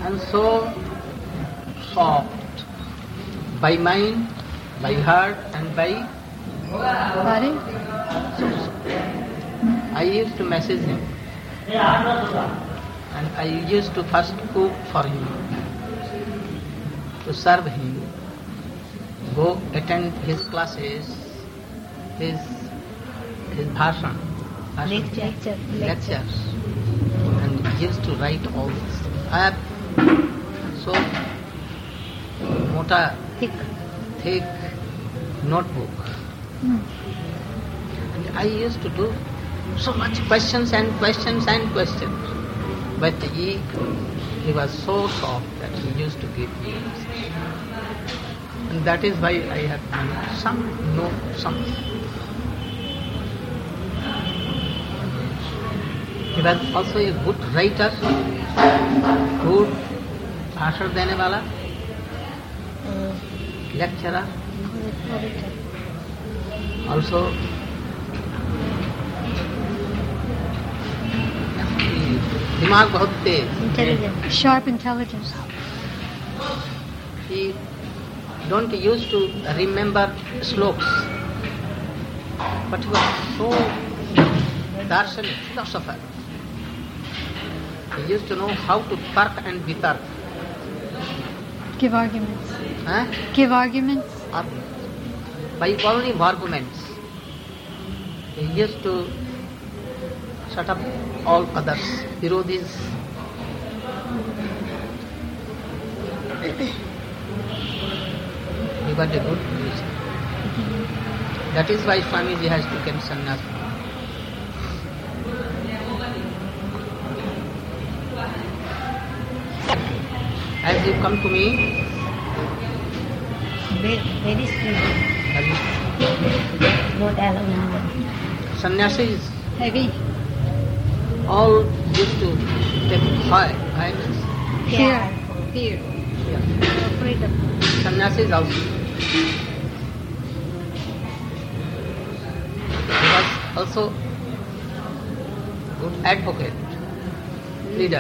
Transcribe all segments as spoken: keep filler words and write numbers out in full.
and so soft by mind, by heart and by body. I used to message him and I used to first cook for him, to serve him, go attend his classes, his his bhashan, bhashan Lecture. lectures, and he used to write all this. I have so mota, Thick. thick notebook. Mm. And I used to do so much questions and questions and questions. But he, he was so soft that he used to give me answers. And that is why I have done some, no, some. He was also a good writer, good bhashan dene wala, lecturer, also दिमाग बहुत तेज. Intelligent. Sharp intelligence. He don't used to remember slokas, but he was so darshanik, philosopher. He used to know how to tark and vitark. Give arguments. Huh? Give arguments. Or by only arguments. He used to shut up all others, virodhis. He got a good reason. That is why Swamiji has taken sannyas. As you come to me, Very, very sweet. Not alone. sannyasis Heavy. all used to take high, highness. Fear. Fear. Yeah. Freedom. Sannyasis also. He was also good advocate, leader.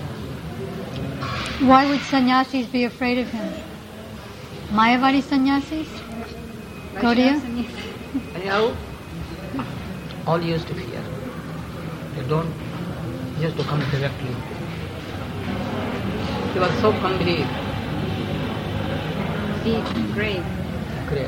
Why would sannyasis be afraid of him? Mayavadi sannyasis? Gaudiya? Anyhow, all used to fear. They don't used to come directly. He was so hungry. Deep, grave. Great.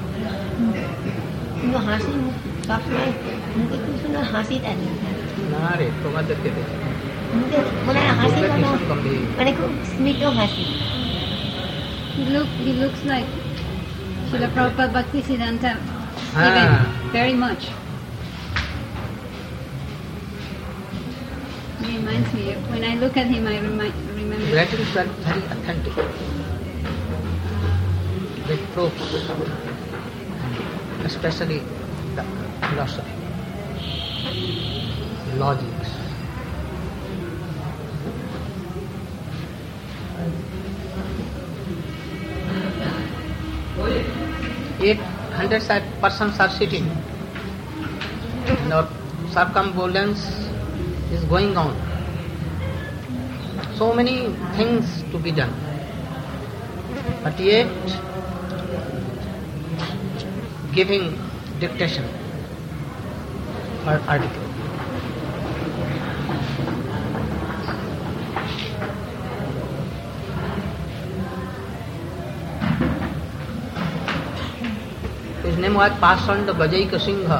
उनको हंसी सपना उनके कुछ ना हंसी था ना रे तुम्हारे देखते थे उनके बोला हंसी Very वाला gambhir. मैंने को स्मित तो हंसी He look he looks like Srila Prabhupada Bhaktisiddhanta Ah. even very much. He reminds me of, when I look at him I remind, remember Writings were very authentic. With proofs, especially the philosophy, logics. Eight hundred persons are sitting, and our circumambulance is going on. So many things to be done, but yet giving dictation or article. His name was Pasanda Gajaika Singha.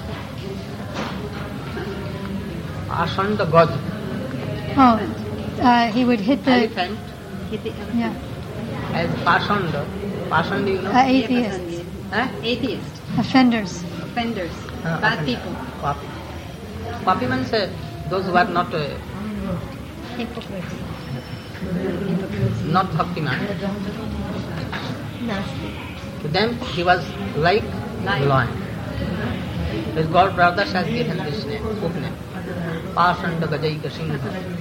Pasanda Gaj. Oh, uh, he would hit the Elephant yeah as Pasanda. Pasanda, you know? uh, atheists, Huh? atheists, offenders, offenders, Uh, bad offender. people. Papi. Papi means uh, those who are not uh, hypocrites not bhaktiman. nasty To them he was like lion. His god brothers has given this name, book name. Pasanda Gajaika Singha.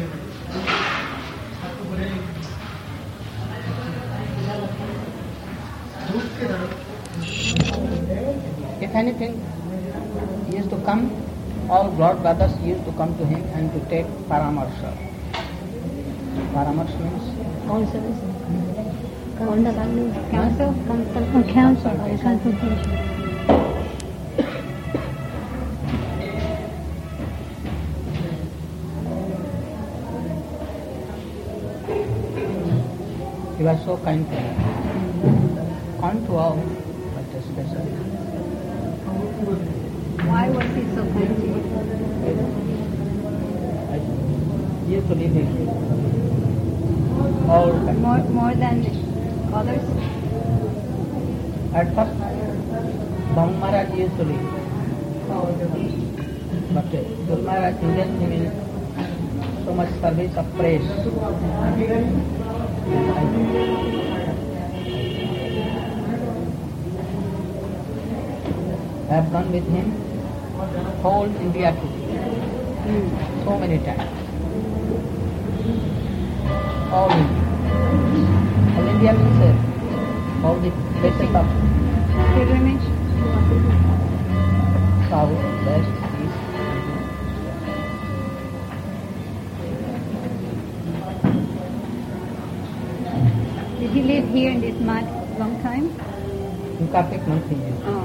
If anything, he used to come, all god brothers used to come to him and to take paramarsha. Paramarsh means council. Council. Council? Council. Oh, council, or consultation. he was so kind to me. Kind to all, but especially. Why was he so kind to you? I used to live with him all the time. More, more than others? At first, Bhamu Maharaj used to live. But uh, Guru Maharaj engaged him in so much service of praise. I have gone with him whole India too, so many times. All India. All India means uh, all the places of Pilgrimage? south, west, east. Did he live here in this mud long time? In Kartik month. Oh.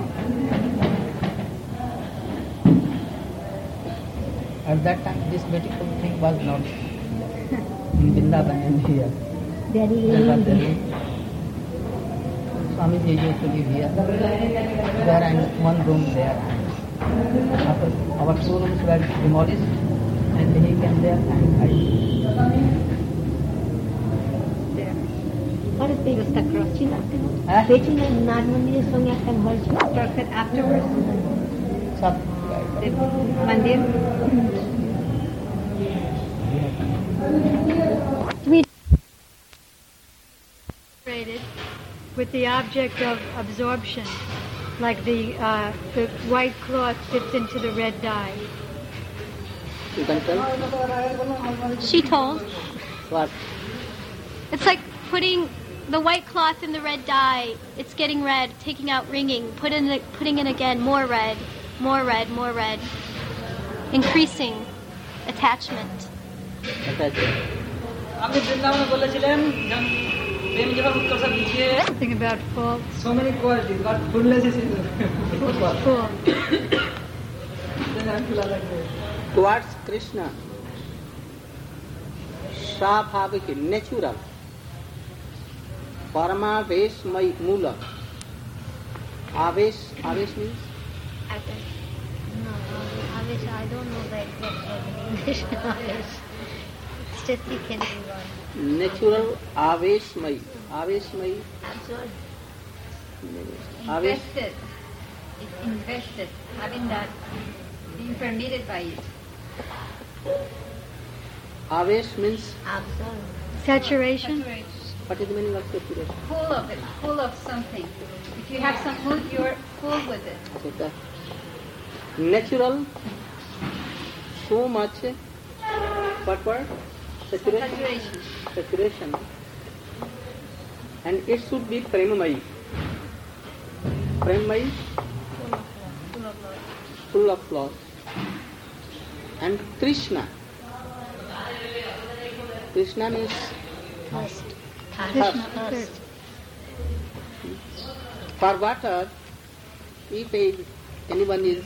At that time, this beautiful thing was not in Vrindavan and here. Very, There was very. there. Swamiji used to live here. There and one room there. After our two rooms were demolished, and he came there and I. There. What is the Mr. Crossing after? Huh? Preaching and Nagmandi song after her. Constructed afterwards? Sab. The mandir? We with the object of absorption, like the uh, the white cloth fits into the red dye. You can tell She told. what? It's like putting the white cloth in the red dye. It's getting red, taking out ringing, put in the, putting in again more red, more red, more red, increasing attachment. Attachment. আপনি বৃন্দাবনে বলেছিলেন প্রেম যখন উৎকর্ষ পিছিয়ে Something about full. so many qualities but fullness is Full. Towards Krishna, Swabhavik, natural, Paramavesh Mai Mula. Avesh, Avesh means? No, Avesh, I don't know the exact word in English. Avesh. It's just you can do one. Natural Avesh Mai. Avesh Mai. Absorb. Avesh. Invested. It's invested. Having that, being permitted by it. Avesh means, Absorb. Saturation. what is the meaning of saturation? Full of it. Full of something. If you have some mood, you're full with it. Okay, that. Natural, so much, what word? Saturation. Saturation. Saturation. And it should be Premamai. Premamai, full of love. And Krishna. Krishna means Thirst. Krishna, Thirst. thirst. for water, if a- anyone is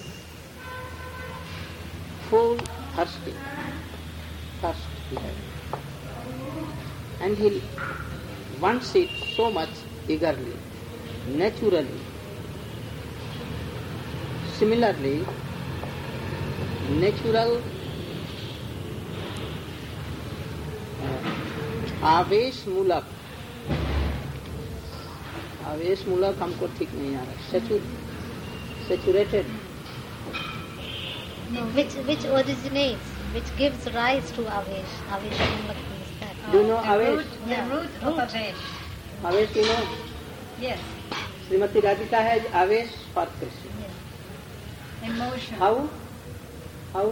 full thirsty, thirst he has, and he wants it so much eagerly, naturally. Similarly, natural uh, आवेश मूलक आवेश मूलक हमको ठीक नहीं आ रहा saturated No, which which originates, which gives rise to Avesh. Avesh Mulak means that. Do you know The Avesh? root, the Yeah. root of Avesh. आवेश you know Yes. Shrimati Radhika है आवेश for Krishna Emotion. How how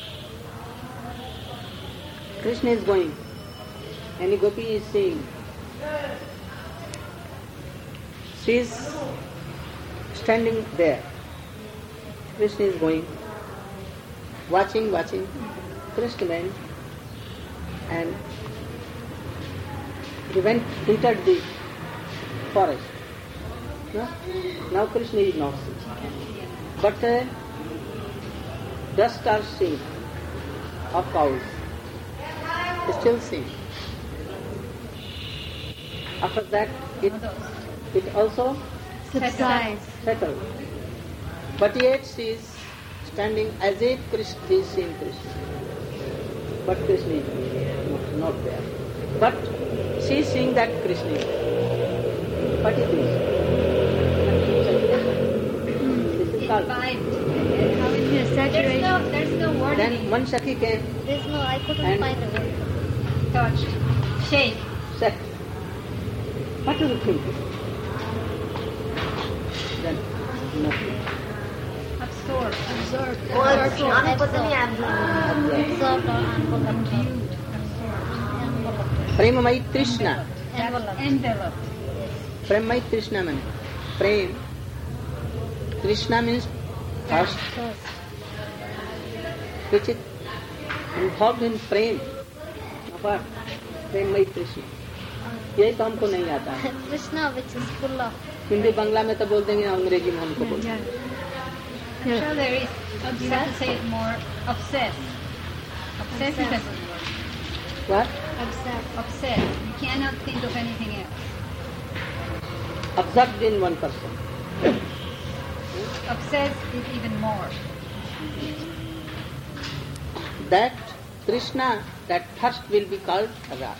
Krishna is going any gopi is seeing she is standing there Krishna is going watching watching Krishna went and he went, entered the forest. No? Now Krishna is not seen. But uh, dust are seen of cows. Still seen. After that, it, it also Subsides. settled. But yet she is standing as if Krishna is seeing Krishna. But Krishna is not, not there. But she is seeing that Krishna is there. What is this? This is called. Yes, There's saturation. no, there's no word in Then it. one Sakhi came, There's no, I couldn't And- find a word. Touched. Shake. said, what do you think? Then nothing. Absorb. Absorbed. और Absorbed. हमें पता नहीं आप Absorbed or enveloped. Enveloped. Premamai Trishna. Enveloped. Enveloped. Premamai Trishna means Prem. Krishna means thirst, First. which is involved in prem. What? Premamai Trishna. यही तो हमको नहीं आता है. Krishna, which is full of. Hindi बंगला में तो बोल देंगे, अंग्रेजी में हमको बोल Yeah. Sure, Yeah. there is. You have to say it more. Obsessed. Obsessed is a good word. What? Obsessed. Obsessed. You cannot think of anything else. Absorbed in one person. Obsessed is even more. That Krishna, that thirst will be called Rag.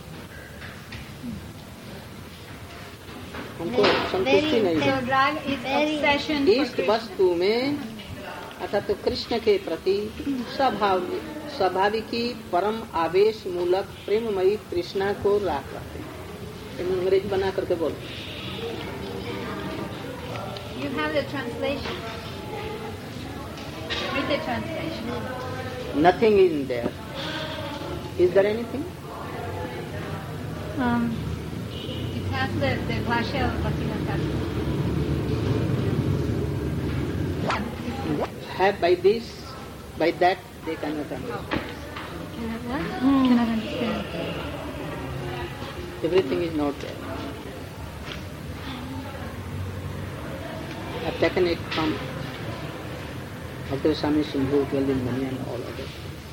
हमको संतुष्टि नहीं So है. drag is Very- obsession for इस Krishna. वस्तु में अर्थात तो कृष्ण के प्रति स्वाभाव स्वाभाविकी परम आवेश मूलक प्रेममयी तृष्णा को राग करते हैं. अंग्रेज बना करके बोल. You have the translation. Read the translation. Nothing is there. Is there anything? Um, It has the, the Bhashya of Bhaktivinoda Thakur. Have by this, by that they cannot understand. Cannot understand. Everything is not there. I've taken it from Bhakti Swami Sindhu, Kelvin Mani and all others.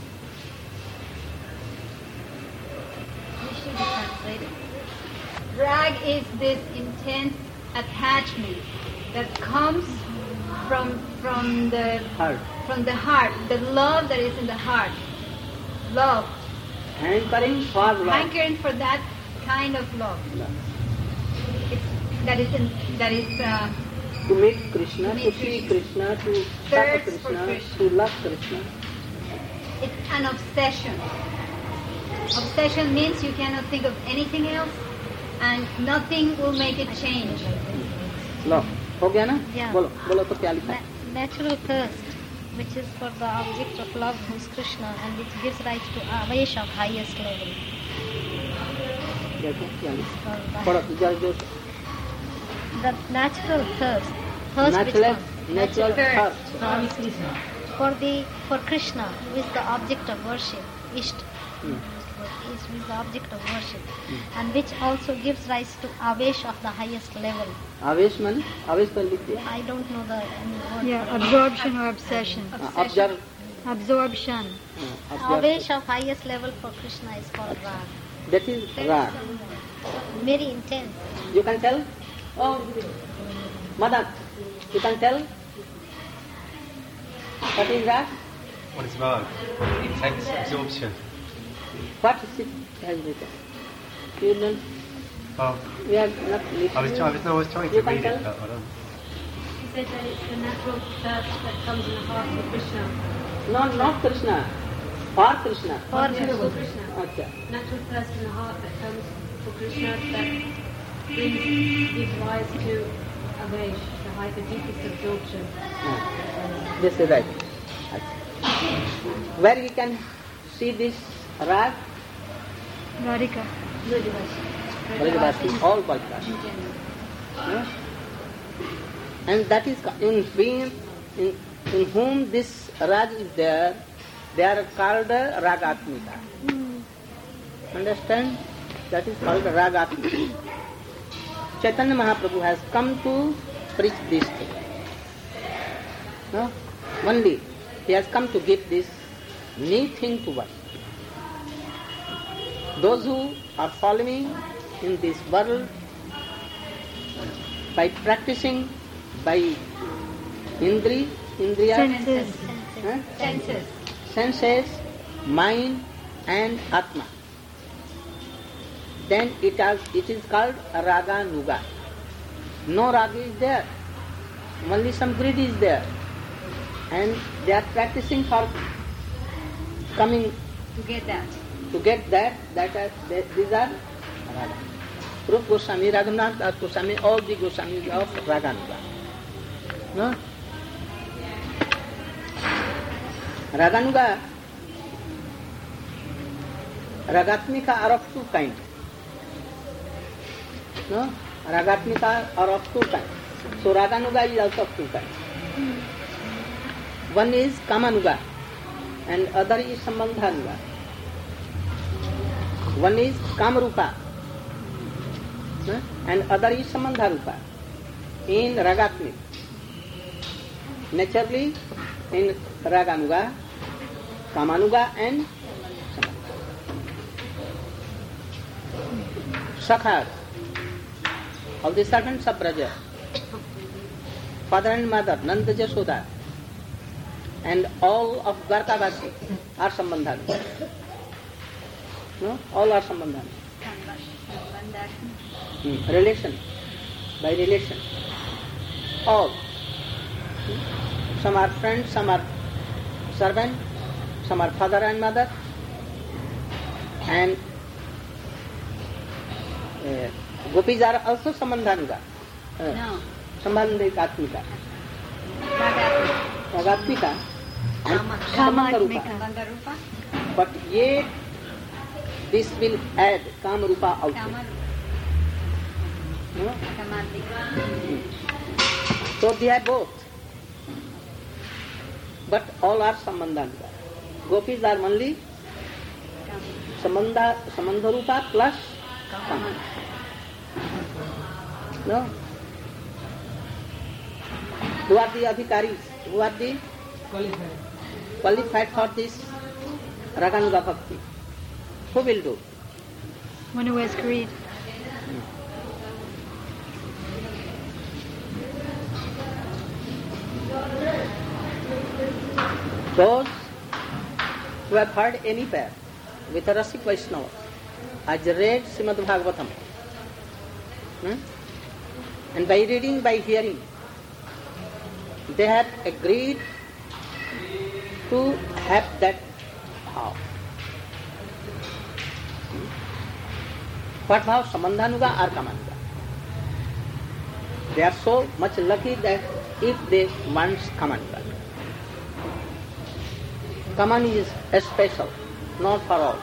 We should be translated. Drag is this intense attachment that comes from from the Heart. from the heart, the love that is in the heart. Love. Hankering for love. Hankering for that kind of love. It's, that is in, that is uh, To meet Krishna, to see Krishna, to serve Thirst for Krishna, Krishna. to love Krishna. it's an obsession. Obsession means you cannot think of anything else and nothing will make it change. Love. हो गया ना? Yeah. बोलो बोलो तो क्या लिखा है? Na- natural thirst, which is for the object of love, who is Krishna, and which gives rise to avesh of highest level. देखो क्या लिखा है? For पढ़ो तो जरा जोर से. the, the natural thirst, thirst Natural, which natural thirst. thirst. for the for Krishna, who is the object of worship, Ishta, Hmm. is who is the object of worship, and which also gives rise to avesh of the highest level. आवेश माने आवेश पर लिख दिया. I don't know the any word. Yeah, absorption or obsession. Observe. Absorption. Avesh of highest level for Krishna is called Rag. That is Rag. Very intense. You can tell? Oh, Madan, you can tell? What is Rag? What is Rag? Intense absorption. What is it has written? You don't, Well, we are not listening. I was trying, no, I was trying to You can read tell? it, but I don't. He said that it's the natural thirst that comes in the heart for Krishna. No, not Krishna. For Krishna. For Yes, for Krishna. Okay. Natural thirst in the heart that comes for Krishna that brings, gives rise to Avesh, the high, the deepest absorption. Yeah. This is right. Where we can see this Rag? Radhika. Brajavasi, all Brajavasi. Yeah? And that is in being in, in whom this Rag is there, they are called Ragatmika. Understand? that is called Ragatmika. Chaitanya Mahaprabhu has come to preach this thing. No? Only he has come to give this new thing to us. Those who are following in this world by practicing by indri, indriya, Senses. huh? Senses. senses, mind and atma. Then it, has, it is called raga nuga. No raga is there. Only some greed is there. And they are practicing for coming To get that. to get that, that are, they, these are raga. Rupa Goswami, Raghunath Das Goswami, all the Goswamis of raga nuga. No? Raganuga, Ragatmika are of two kinds. No? Ragatmika are of two kinds. So Raganuga is also of two kinds. One is Kamanuga and other is Sambandhanuga. One is Kamarupa, no? And other is Sambandharupa. In Ragatmik, naturally in Raganuga, Kamanuga and Sakhar, all the servants of Braja, father and mother, Nanda Jashoda, and all of Dwarkavasi are Sambandhanuga. No? All are Sambandhanuga. Hmm. Relation, by relation. All. Some are friends, some are servants, some are father and mother, and uh, gopis are also Sambandhanuga. Uh, No. Sambandhikatmika. Ragatmika. Ragatmika and Kamatmika. Sambandharupa. Bandarupa. But yet this will add Kamarupa also. Kamarupa. No? Kamatika. So they are both. But all are Sambandhanuga. Gopis are only Sambandha, Sambandharupa plus Kama. No? Who are the adhikaris? Who are the qualified, qualified for this Raganuga Bhakti? Who will do? One who has greed. Those who have heard any pair with a Rasik Vaishnava, has read Srimad Bhagavatam, hmm? and by reading, by hearing, they have agreed to have that bhav. What bhav? Sambandhanuga or Kamanuga. They are so much lucky that if they want Kamanuga. Kaman is special, not for all.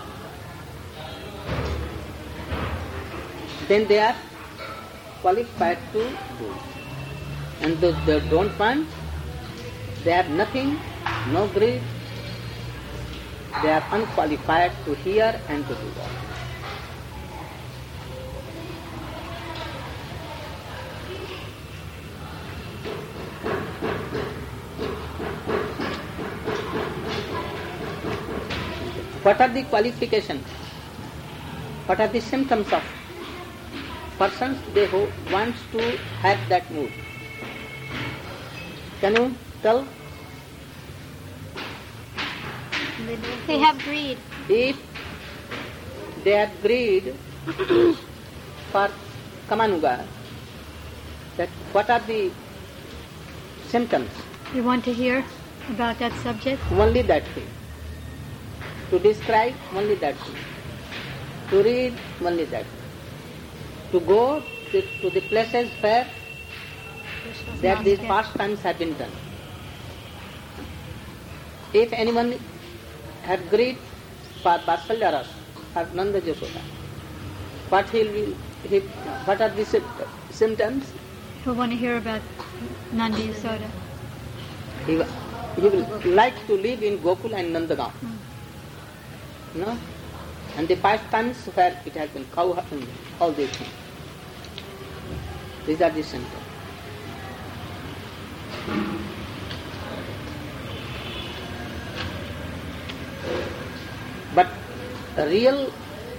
Then they are qualified to do. And those they don't want, they have nothing, no greed, they are unqualified to hear and to do that. What are the qualifications? What are the symptoms of persons they who wants to have that mood? Can you tell? They have greed. If they have greed for Kamanuga, that what are the symptoms? You want to hear about that subject? Only that thing. To describe, only that thing. To read, only that thing. To go to, to the places where that these pastimes have been done. If anyone have greed for Vatsalya Ras or Nanda Jashoda, what he will, he, what are the symptoms? He'll want to hear about Nanda Yasoda. He, he will like to live in Gokul and Nandagaon. No? And the pastimes where it has been cow and all these things. These are the center. But a real,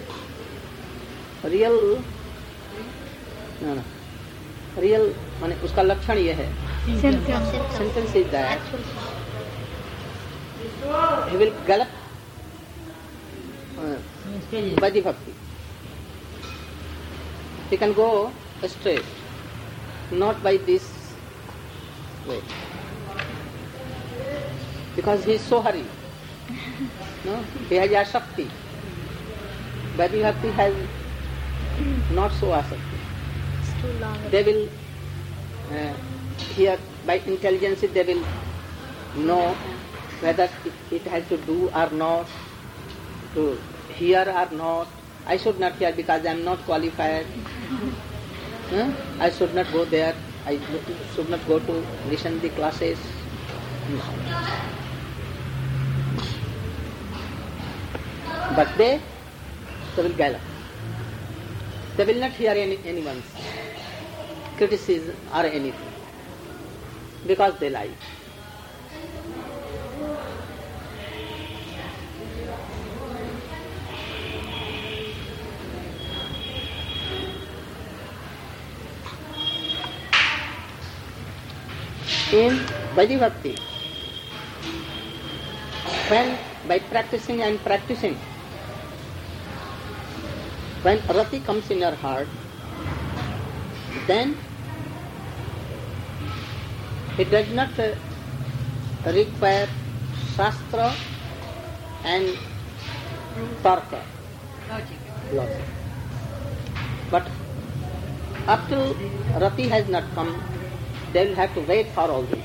real, no, no, real, माने उसका लक्षण ये है. Sentence is that he will gallop uh, by the bhakti. He can go straight, not by this way, because he is so hurried. No, he has asakti. Bhakti bhakti has not so asakti. It's too long. They will uh, hear by intelligence. They will know whether it, it has to do or not, to hear or not. I should not hear because I am not qualified. Huh? I should not go there. I should not go to listen the classes. No. But they, they will gallop. They will not hear any, anyone's criticism or anything, because they like. In Vaidhi Bhakti, when by practicing and practicing, when rati comes in your heart, then it does not uh, require shastra and tarka, Logic. logic. But up till rati has not come, they will have to wait for all this.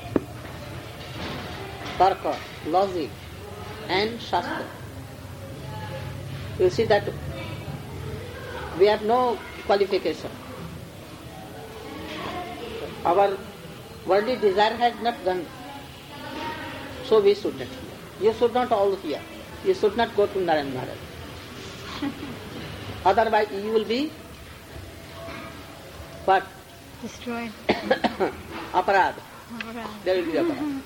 Tarka, logic and shastra. You see that we have no qualification. Our worldly desire has not gone, so we should not hear. You should not all hear. You should not go to Narayan Maharaj. Otherwise you will be what? Destroyed. Aparad. Alright. There will be aparad.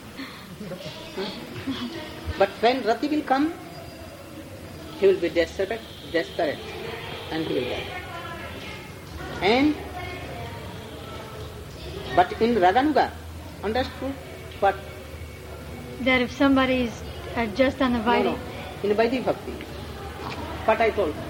But when Rati will come, he will be desperate, desperate, and he will die. And but in Raganuga, understood what? That if somebody is uh, just on the No, Vaidhi, no. In Vaidhi Bhakti, what I told.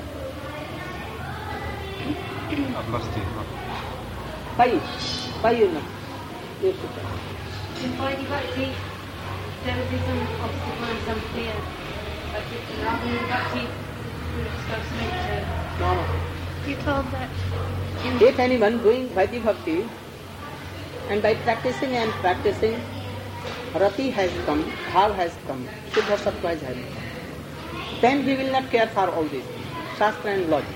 I've lost you. Why? Why you know? You should tell. In Vaidhi Bhakti, there will be some obstacle and some fear. But in Raghu Bhakti, you just go straight to... No, no. you told that. If anyone doing Vaidhi Bhakti, and by practicing and practicing, Rati has come, Bhav has come, Shuddha Sattva has come, then he will not care for all this, Shastra and logic.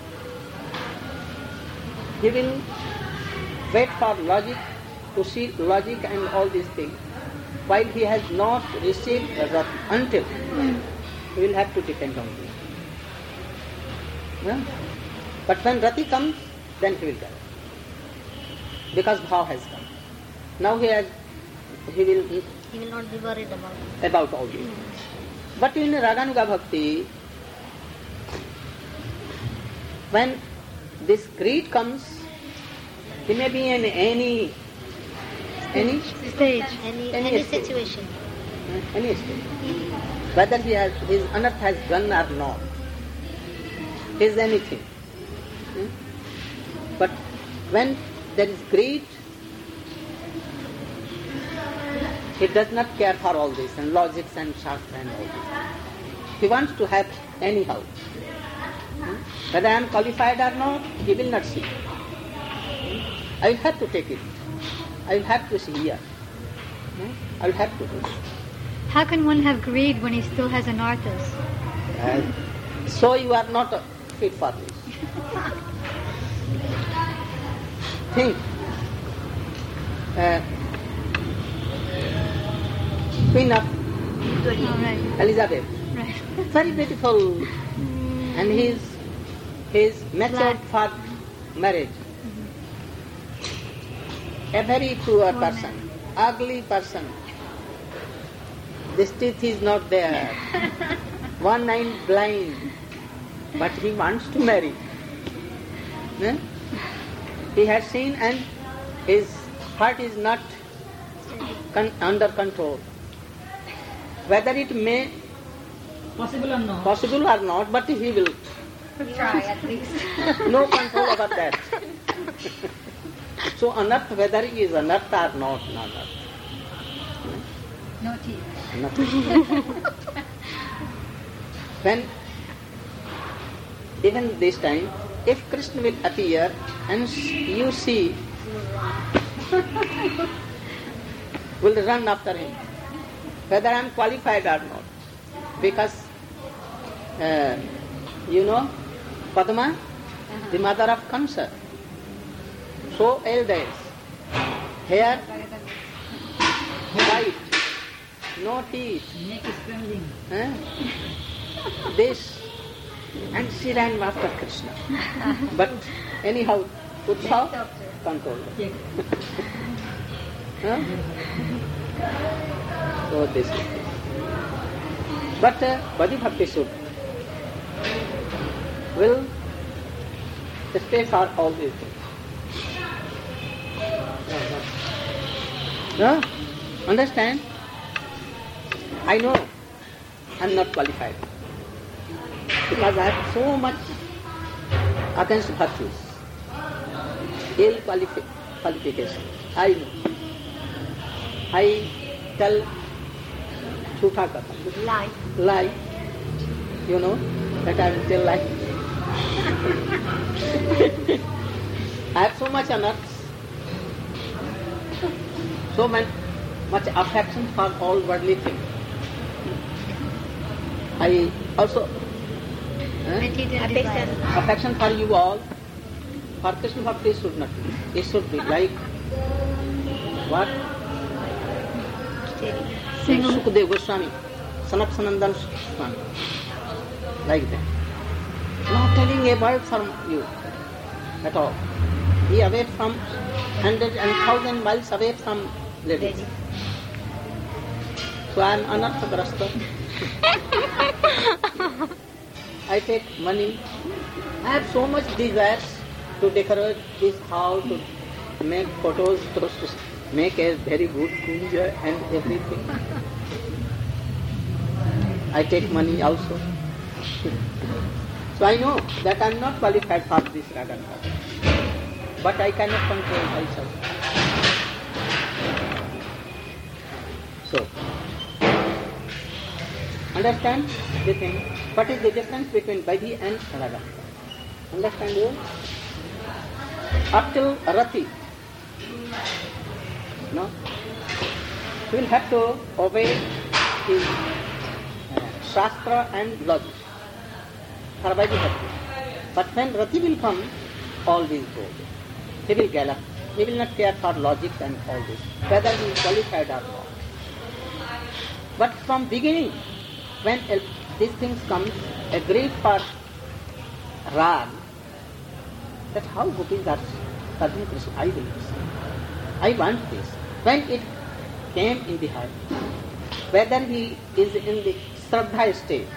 He will wait for logic, to see logic and all these things, while he has not received Rati, until he will have to depend on this. Yeah? But when Rati comes, then he will get it. Because Bhav has come. Now he has, he will He will not be worried about it. about all this. But in Raganuga Bhakti, when this greed comes, he may be in any any Stage. Any, Any any state. situation. any state. Whether he has his unearth has gone or not, is anything. Hmm? But when there is greed, he does not care for all this and logics and shastra and all this. He wants to have anyhow. Hmm? Whether I am qualified or not, he will not see. Hmm? I will have to take it. I will have to see here. Hmm? I will have to do it. How can one have greed when he still has anarthas? And so you are not uh, fit for this. Think. Uh, Queen of All right. Elizabeth. Right. Very beautiful and he is, he is matured for marriage. A very poor person, ugly person. This teeth is not there. One eye blind, but he wants to marry. Eh? He has seen and his heart is not con- under control. Whether it may Possible or not? possible or not, but he will. Try at least. No control over that. So unearth, whether he is unearthed or not, not unearthed. No teeth. Nothing. When, even this time, if Krishna will appear and you see, will run after him, whether I am qualified or not. Because, uh, you know, Padma, the mother of Kamsa, so elders, hair white, no teeth, Neck is trembling. eh? this, and she ran after Krishna. But anyhow, Uddhav controlled her. Check. Huh? So this is it. But uh, Bhakti Bhakti Sudha will stay for all these things. No? Understand? I know I am not qualified because I have so much against virtues, ill qualifi- qualification. I know. I tell Chutha Katha. Lie. Lie. You know that I will tell lie. I have so much unearths, so much, much affection for all worldly things. I also eh, Affection. affection for you all. For Krishna Bhakti should not be. It should be like what? Like Sukadeva Goswami, Sanak Sanandan Swami, like that. Not telling a word from you at all. He away from hundred and thousand miles away from ladies. So I am anarthagrasta. I take money. I have so much desires to decorate this house, to make photos, to make a very good puja and everything. I take money also. So I know that I am not qualified for this Raga. But I cannot control myself. So, understand the thing? What is the difference between Vaidhi and Raga? Understand you? Up till Rati, no? You will have to obey his uh, Shastra and logic for Vaidhi Bhakti. But when Rati will come, all these go. He will gallop. He will not care for logic and all this, whether he is qualified or not. But from beginning, when uh, these things come, agreed for Rag, that how gopis are serving Krishna, I will listen. I want this. When it came in the heart, whether he is in the Shraddha state,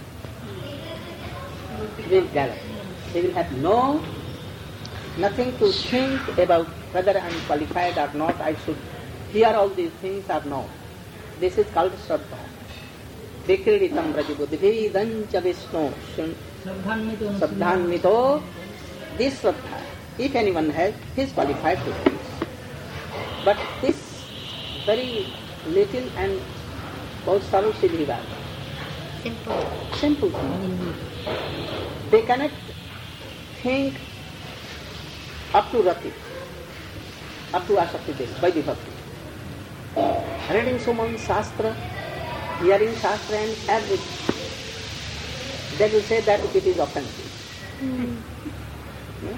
he will gallop. He will have no nothing to think about whether I am qualified or not, I should hear all these things or no. This is called Shraddha. Vikriditam Brajabuddhivedam cha Vishnu Saddhanmito. This Shraddha, if anyone has, he is qualified to do this. But this very little and बहुत सरल सीधी बात, Simple. simple thing. They cannot think up to Rati, up to Asakti Devi, Vaidhi Bhakti. Reading so much Shastra, hearing Shastra and everything, they will say that it is offensive. Mm. No?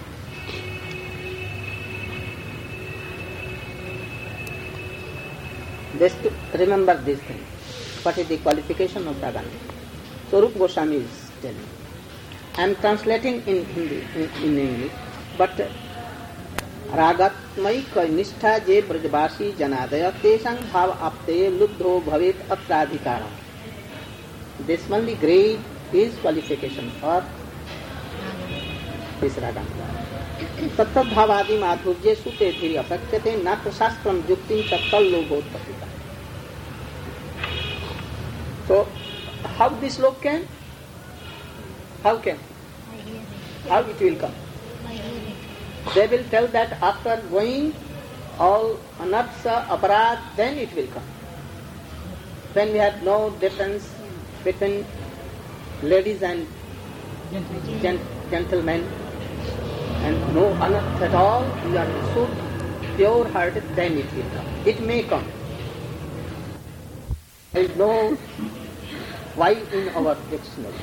Just remember this thing. What is the qualification of Ragana? So Rupa Goswami is telling. I am translating in Hindi, in, in English, but रागात्मक निष्ठा जे ब्रजवासी जनादय तेषां भाव आपते लुब्धो भवेत अत्राधिकारम्. This only grade is qualification for this raganuga. तत्तद् भावादि माधुर्ये सुते धीरे अशक्यते नात्र शास्त्रम युक्तिं तत्तल लोभोत्पत्तिता. So how this love can? How can? How it will come? They will tell that after going all anartha, aparad, then it will come. When we have no difference between ladies and gent- gentlemen and no anartha at all, we are so pure hearted, then it will come. It may come. There is no why in our dictionary.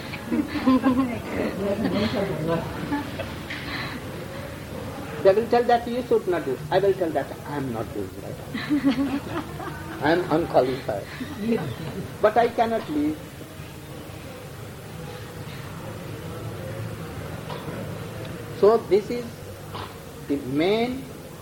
They will tell that you should not do. I will tell that I am not doing right. I am unqualified. But I cannot leave. So this is the main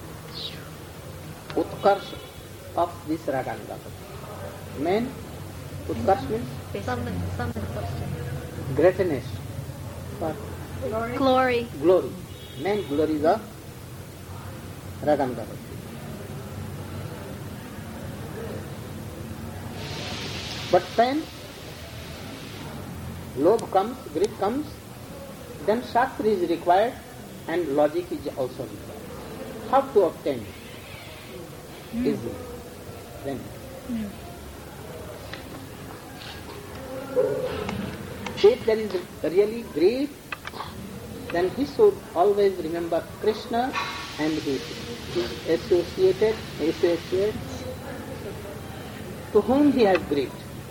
utkarsh of this raganuga. Main utkarsh means Summon, summon question. greatness. What? Glory. Glory. Main glory is of raganuga. But when lobh comes, greed comes, then shastra is required and logic is also required. How to obtain it? Mm. Easily. Then. Mm. If there is really greed, then he should always remember Krishna and his, his associated associates to whom he has greed.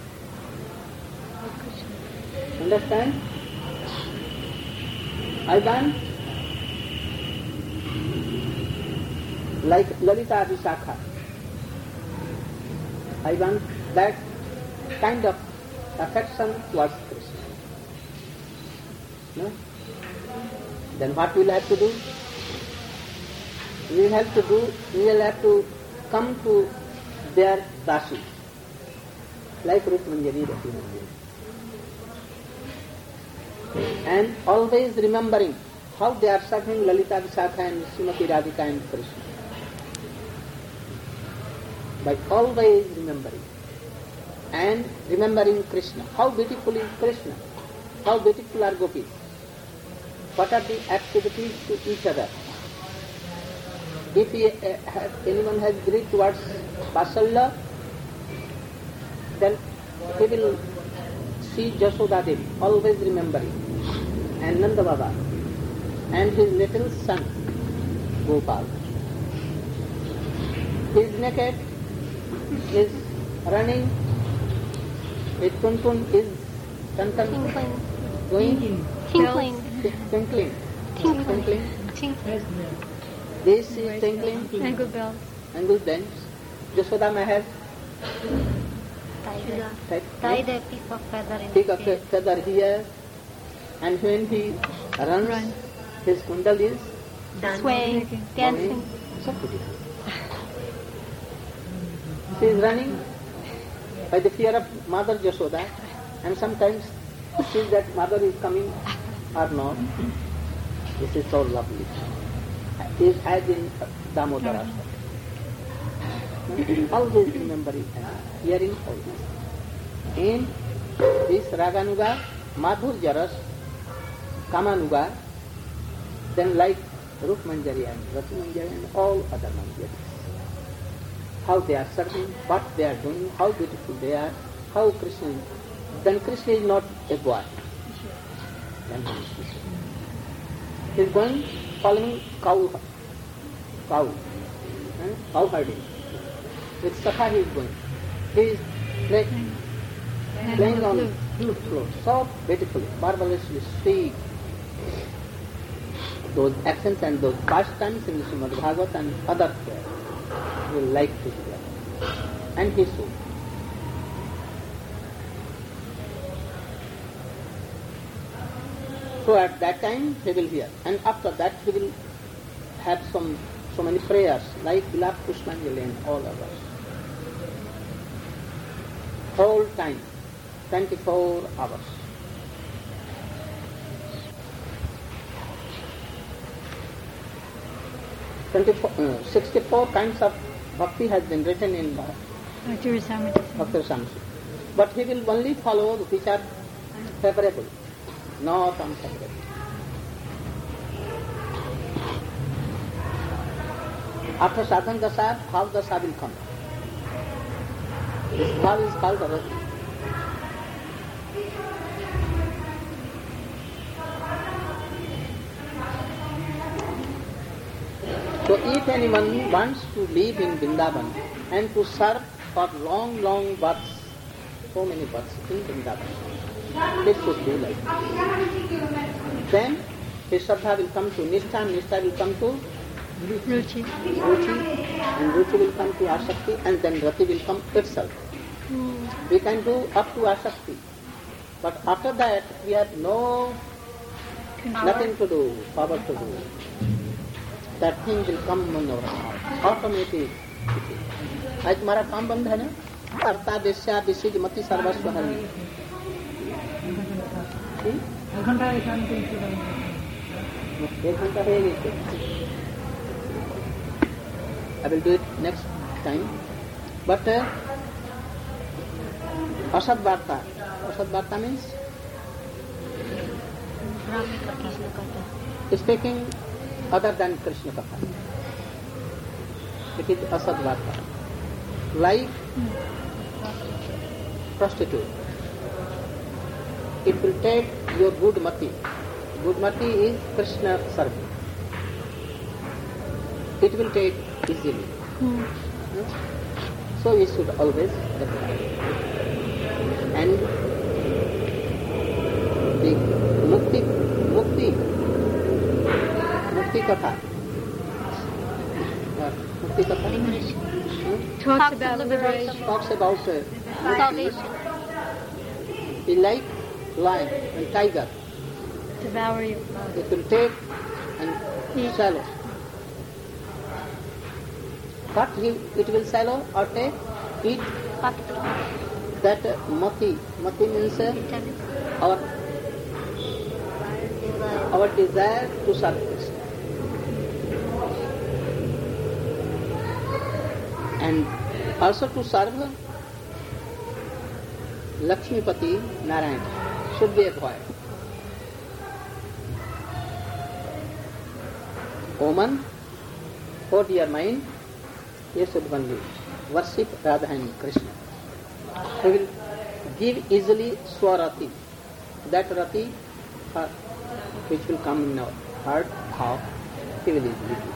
Understand? I want like Lalita Vishakha. I want that kind of affection towards Krishna. No? Then what we will have to do? We will have to do, we will have to come to their dashi, like Ruth Manjari, Rati Manjari. And always remembering how they are serving Lalita Vishakha and Srimati Radhika and Krishna. By always remembering. And remembering Krishna. How beautiful is Krishna? How beautiful are gopis? What are the activities to each other? If he, uh, has, anyone has greed towards Vasalya, then he will see Jashoda Devi, always remembering, and Nanda Baba, and his little son, Gopal. He is naked, he is running, his tuntun is tantan, Tinkling. going, Tinkling. tinkling, Tinkling. tinkling. Tinkling. This is tinkling, Angle bells. angle dance. Jashoda Mahal, Tie tie the piece of feather in take his a tail. feather here, and when he runs, Run. his kundal is Swaying. Dancing. so beautiful. She is running by the fear of Mother Jashoda, and sometimes sees that mother is coming or not. This is so lovely. It is as in Damodara. Always remembering and hearing always. In this Raganuga, Madhurya Ras, Kamanuga, then like Rup Manjari and Rati Manjari and all other Manjaris. How they are serving, what they are doing, how beautiful they are, how Krishna is. Then Krishna is not a god. Then he is Krishna. He is going, following cow, cow, eh? cow herding. With Sakha he is going. He is play, playing on flute floor, so beautifully, marvelously sweet. Those accents and those pastimes in the Srimad Bhagavad and other prayers you will like to hear. And he should. So at that time he will hear, and after that he will have some so many prayers like Bilap Pushpanjali and all others. Whole time, twenty-four hours. twenty-four, uh, sixty-four kinds of bhakti has been written in Bhakti Rasamrita. Bhakti Rasamrita. But he will only follow which are favorable, not unfavorable. After sadhana dasa, bhav dasa will come. This bhav is called rati. So if anyone wants to live in Vrindavan and to serve for long, long births, so many births in Vrindavan, this should do like that. Then his Shraddha will come to Nishtha, Nishtha will come to Ruchi. Ruchi, and Ruchi will come to Asakti, and then Rati will come itself. Mm. We can do up to Asakti, but after that we have no, nothing to do, power to do. That thing will come in our heart, automatic. आज तुम्हारा काम बंद है ना? कर्ता वेश्या wishes मति सर्वस्व हरि. एक घंटा है ये. I will do it next time. But uh, Asad Varta. Asad Varta means speaking other than Krishna Katha. It is Asad Varta. Like prostitute. It will take your good mati. Good mati is Krishna service. It will take easily. Mm. So we should always apply. And the mukti, mukti, mukti katha. Uh, mukti katha. Talks Talks about of liberation. Talks about uh, Salvation. He like lion and tiger. Devour you. It will take and Eat. swallow. But he, it will swallow or take, eat. That uh, mati, mati means uh, our our desire to serve Krishna. And also to serve Lakshmipati Narayana should be avoided. Woman, hold your mind, you should only worship Radha and Krishna. He will give easily Swarati, that Rati uh, which will come in our heart, how he will easily give.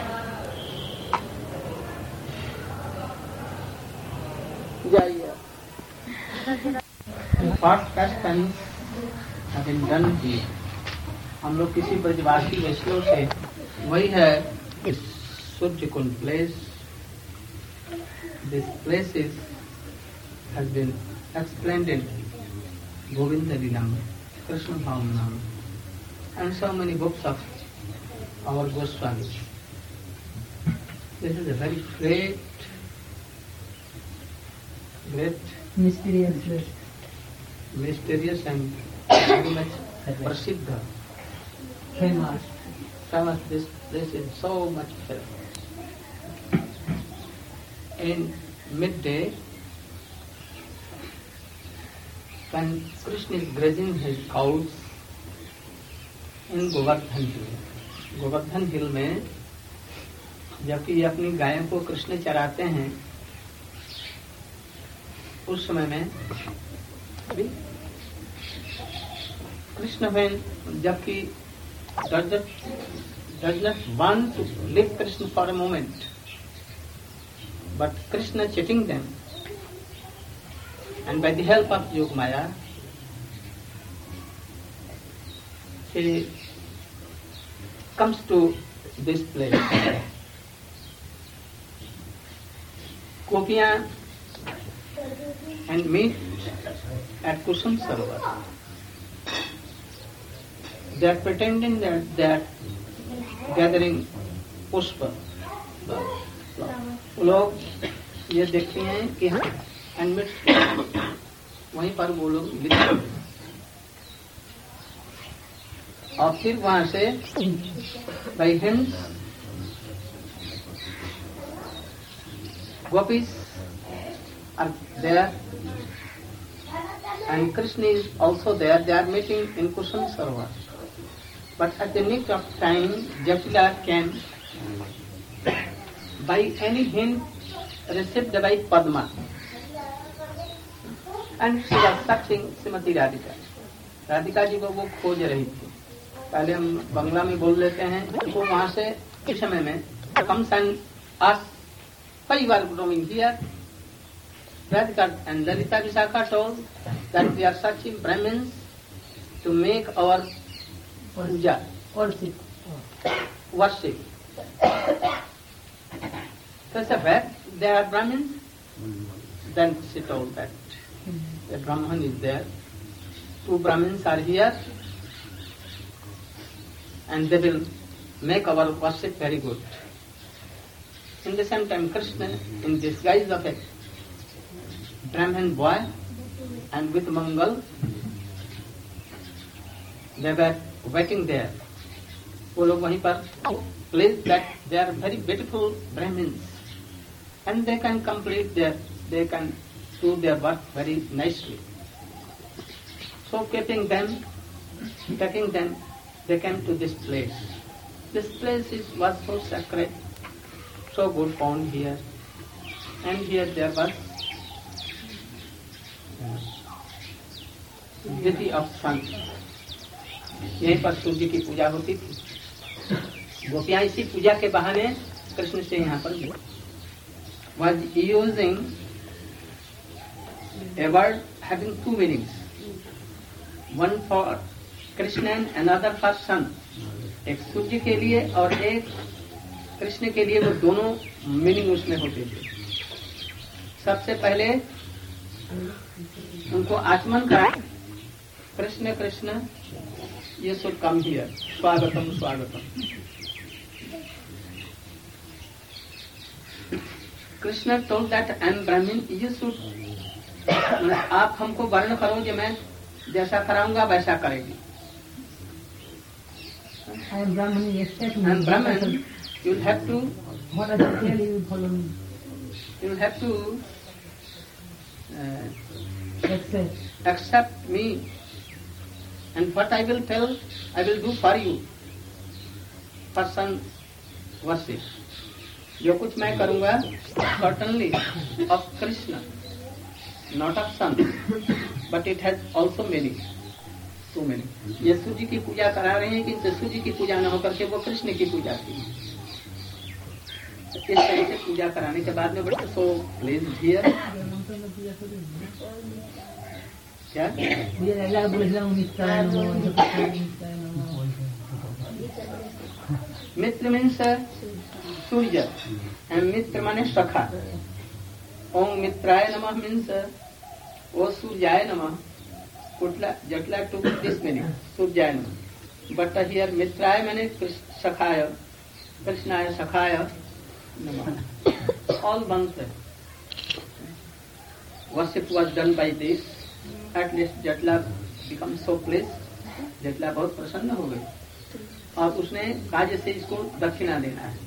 Jaya. First customs have been done here. हम लोग किसी ब्रजवासी वैष्णव से वही है इस Surya Kund place. This place is has been explained in Govinda Lilam, Krishna Bhavanam, and so many books of our Goswamis. This is a very great, great, Mysterious. mysterious and very much prasiddha. Famous. Famous. This place is so much famous. In midday, when Krishna is grazing his cows in Govardhan Hill, Govardhan Hill में जबकि ये अपनी गायों को कृष्ण चराते हैं, उस समय में अभी कृष्ण when जबकि does not does not want to leave Krishna for a moment, but Krishna cheating them, and by the help of Yogamaya, he comes to this place. Gopiyan and meet at Kusum Sarovar. they are pretending that they are gathering पुष्प. लोग ये देखते हैं कि हम admit वहीं पर वो लोग लिखते और फिर वहां से by hymns gopis are there and Krishna is also there. They are meeting in Kusum Sarovar. But at the nick of time, Jatila can, by any hint received by Padma. And she was searching Srimati Radhika. Radhika ji को वो खोज रही थी. पहले हम बंगला में बोल लेते हैं. वो वहाँ से इस समय में comes and asks, why you are roaming here? Radhika and Lalita Vishakha told that we are searching Brahmins to make our puja, worship. worship. So said, where they are Brahmins? Then she told that a Brahman is there. Two Brahmins are here and they will make our worship very good. In the same time, Krishna, in disguise of a Brahmin boy and with Mangal, they were waiting there. वो लोग वहीं पर place that they are very beautiful Brahmins and they can complete their, they can do their work very nicely. So keeping them, taking them, they came to this place. This place is, was so sacred, so good found here. And here there was Diti of sun. यहीं पर सूर्य की पूजा होती थी. गोपियां इसी पूजा के बहाने कृष्ण से यहाँ पर गए. Was using a word having two meanings. One for Krishna and another for sun. एक सूर्य के लिए और एक कृष्ण के लिए, वो दोनों मीनिंग उसमें होते थे. सबसे पहले उनको आचमन करा. Krishna Krishna you should come here. Swagatam, Swagatam. Krishna told that I am Brahmin, you should, आप हमको वर्ण करो जो मैं जैसा कराऊंगा वैसा करेगी. I am Brahmin, you accept me. I am Brahmin, you will have to, what I tell you, you will follow me. You will have to uh, Accept. accept me. And what I will tell, I will do for you. Person worship. जो कुछ मैं करूँगा, certainly of Krishna, not of sun, but it has also meaning, two meaning. ये सूर्य की पूजा करा रहे हैं कि इनसे सूर्य की पूजा न होकर के वो कृष्ण की पूजा की. इस तरह से पूजा कराने के बाद में बड़े सो प्लीज हियर क्या मित्र मीन्स सूर्य एंड मित्र माने सखा. ओम मित्राय नमः मीन्स ओ सूर्याय नमः. कुटला जटला टू दिस मीनिंग सूर्याय नमः. बट हियर मित्राय माने सखाय, कृष्णाय सखाय नमः. All one thing. Worship was done by this. At least Jatla became so pleased. जटला बहुत प्रसन्न हो गई और उसने कहा जैसे इसको दक्षिणा देना है.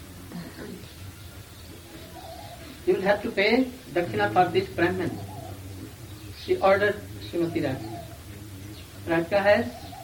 You will have to pay dakshina for this Brahman. She ordered Srimati Radhika. Radhika has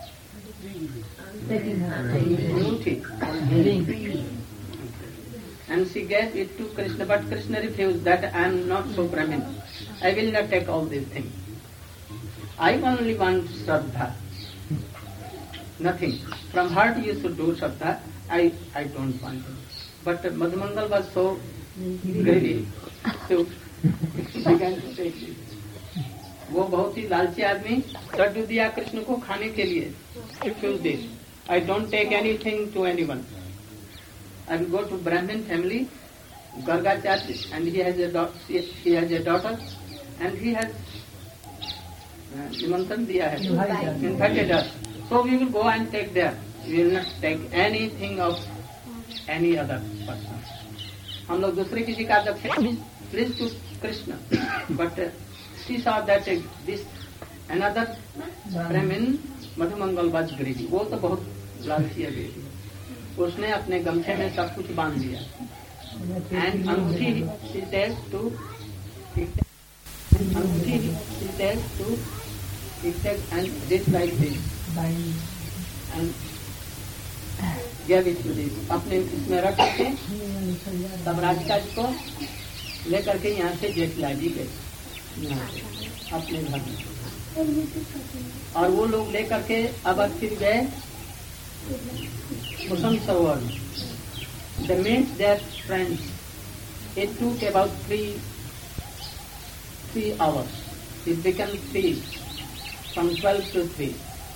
Muthi. And she gave it to Krishna, but Krishna refused that I am not so Brahmin. I will not take all these things. I only want Shraddha. Nothing. From heart you should do Shraddha. I, I don't want it. But Madhumangal was so greedy. So he began to take it. वो बहुत ही लालची आदमी लड्डू दिया कृष्ण को खाने के लिए. Refuse this. I don't take anything to anyone. I will go to Brahmin family, Gargacharya, and he has a daughter. He has a daughter, and he has निमंत्रण दिया है, invited her. So we will go and take there. We will not take anything of any other person. हम लोग दूसरे किसी का जब please to Krishna, but uh, she saw that uh, this another Brahmin Madhumangal was greedy. वो तो बहुत लालची है greedy. उसने अपने गमछे में सब कुछ बांध दिया. And अंगूठी she tells to अंगूठी she tells to take and this like this and gave it to this. अपने इसमें रख के तब राधिका जी को लेकर के यहाँ से जेठला जी गए यहाँ से अपने घर में, और वो लोग लेकर के अब फिर गए कुसुम सरोवर में. They met their friends. It took about three three hours. It became three from twelve to three.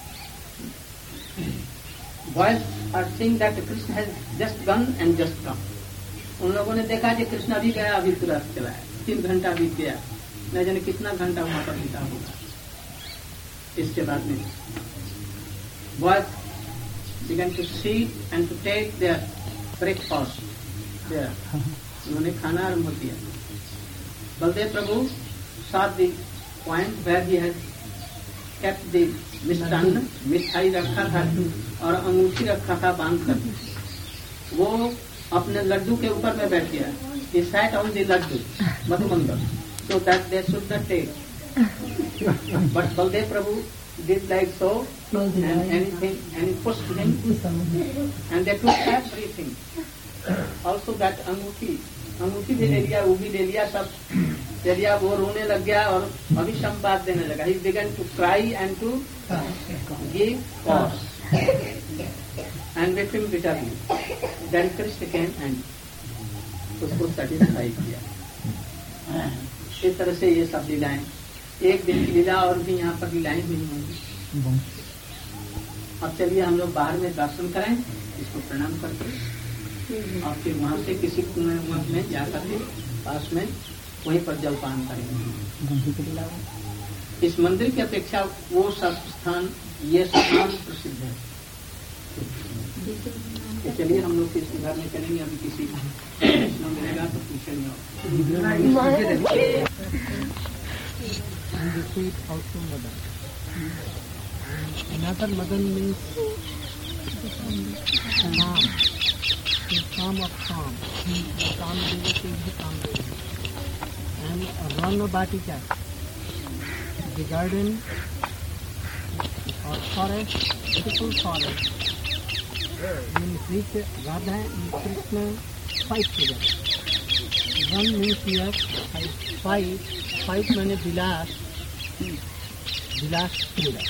Boys are saying that Krishna has just gone and just come. उन लोगों ने देखा कि कृष्ण भी गया अभी तुरंत चला है. तीन घंटा बीत गया, न जाने कितना घंटा वहां पर बीता होगा. इसके बाद में boys began to sit and to take their breakfast there. उन्होंने खाना आरंभ किया. बलदेव प्रभु saw the point where he had kept the मिष्टान्न, मिठाई रखा था और अंगूठी रखा था बांध कर. वो अपने लड्डू के ऊपर में बैठ गया. He sat on the laddu, Madhumangal, so that they should not take. But Baldev Prabhu did like so, and anything, and he pushed him, and they took everything. Also that अंगूठी, अंगूठी भी ले लिया, वो भी ले लिया, सब ले लिया. वो रोने लग गया और अभिसंपाद देने लगा. He began to cry and to give cause and wept him bitterly. Then Krishna came and उसको satisfy किया. इस तरह से ये सब लीलाएं, एक दिन की लीला और भी यहाँ पर लीलाएं हुई होंगी. अब चलिए हम लोग बाहर में दर्शन करें, इसको प्रणाम करके और फिर वहाँ से किसी कुएं में जाकर के पास में वहीं पर जलपान करेंगे. इस मंदिर की अपेक्षा वो सब स्थान, ये स्थान प्रसिद्ध है. तो चलिए हम लोग किस घर में चलेंगे. अभी किसी मिलेगा तो पूछेंगे. Another Madan means calm, the calm of calm. Calm devotee is the calm devotee. And Rana Batika, the garden or forest, beautiful forest, in which Radha and Krishna fight together. One means here fight, fight means Vilas, Vilas Krida.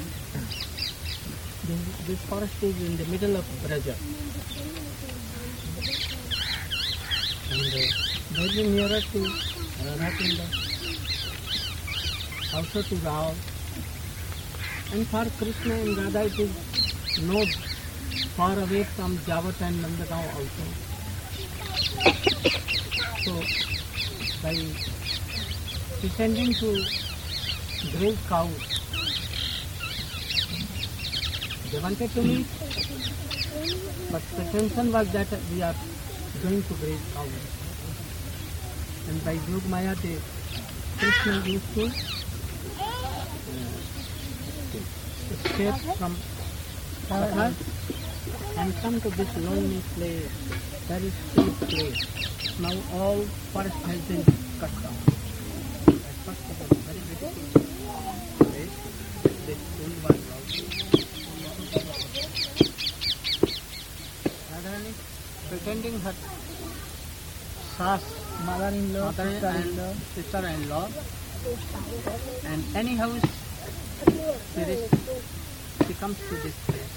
This forest is in the middle of Braja. And uh, very nearer to Radha, also to Rao. And for Krishna and Radha it is no far away from Javat and Nandagaon also. So by descending to graze cows, they wanted to meet, but the tension was that we are going to graze cows. And by Yog Maya, the Krishna used to uh, escape from Sathas and come to this lonely place, very steep place. Now all forest has been cut down. At first it was very beautiful place. This pool was also. Radharani pretending her Sas, mother-in-law, mother-in-law, sister-in-law, and anyhow she, she comes to this place.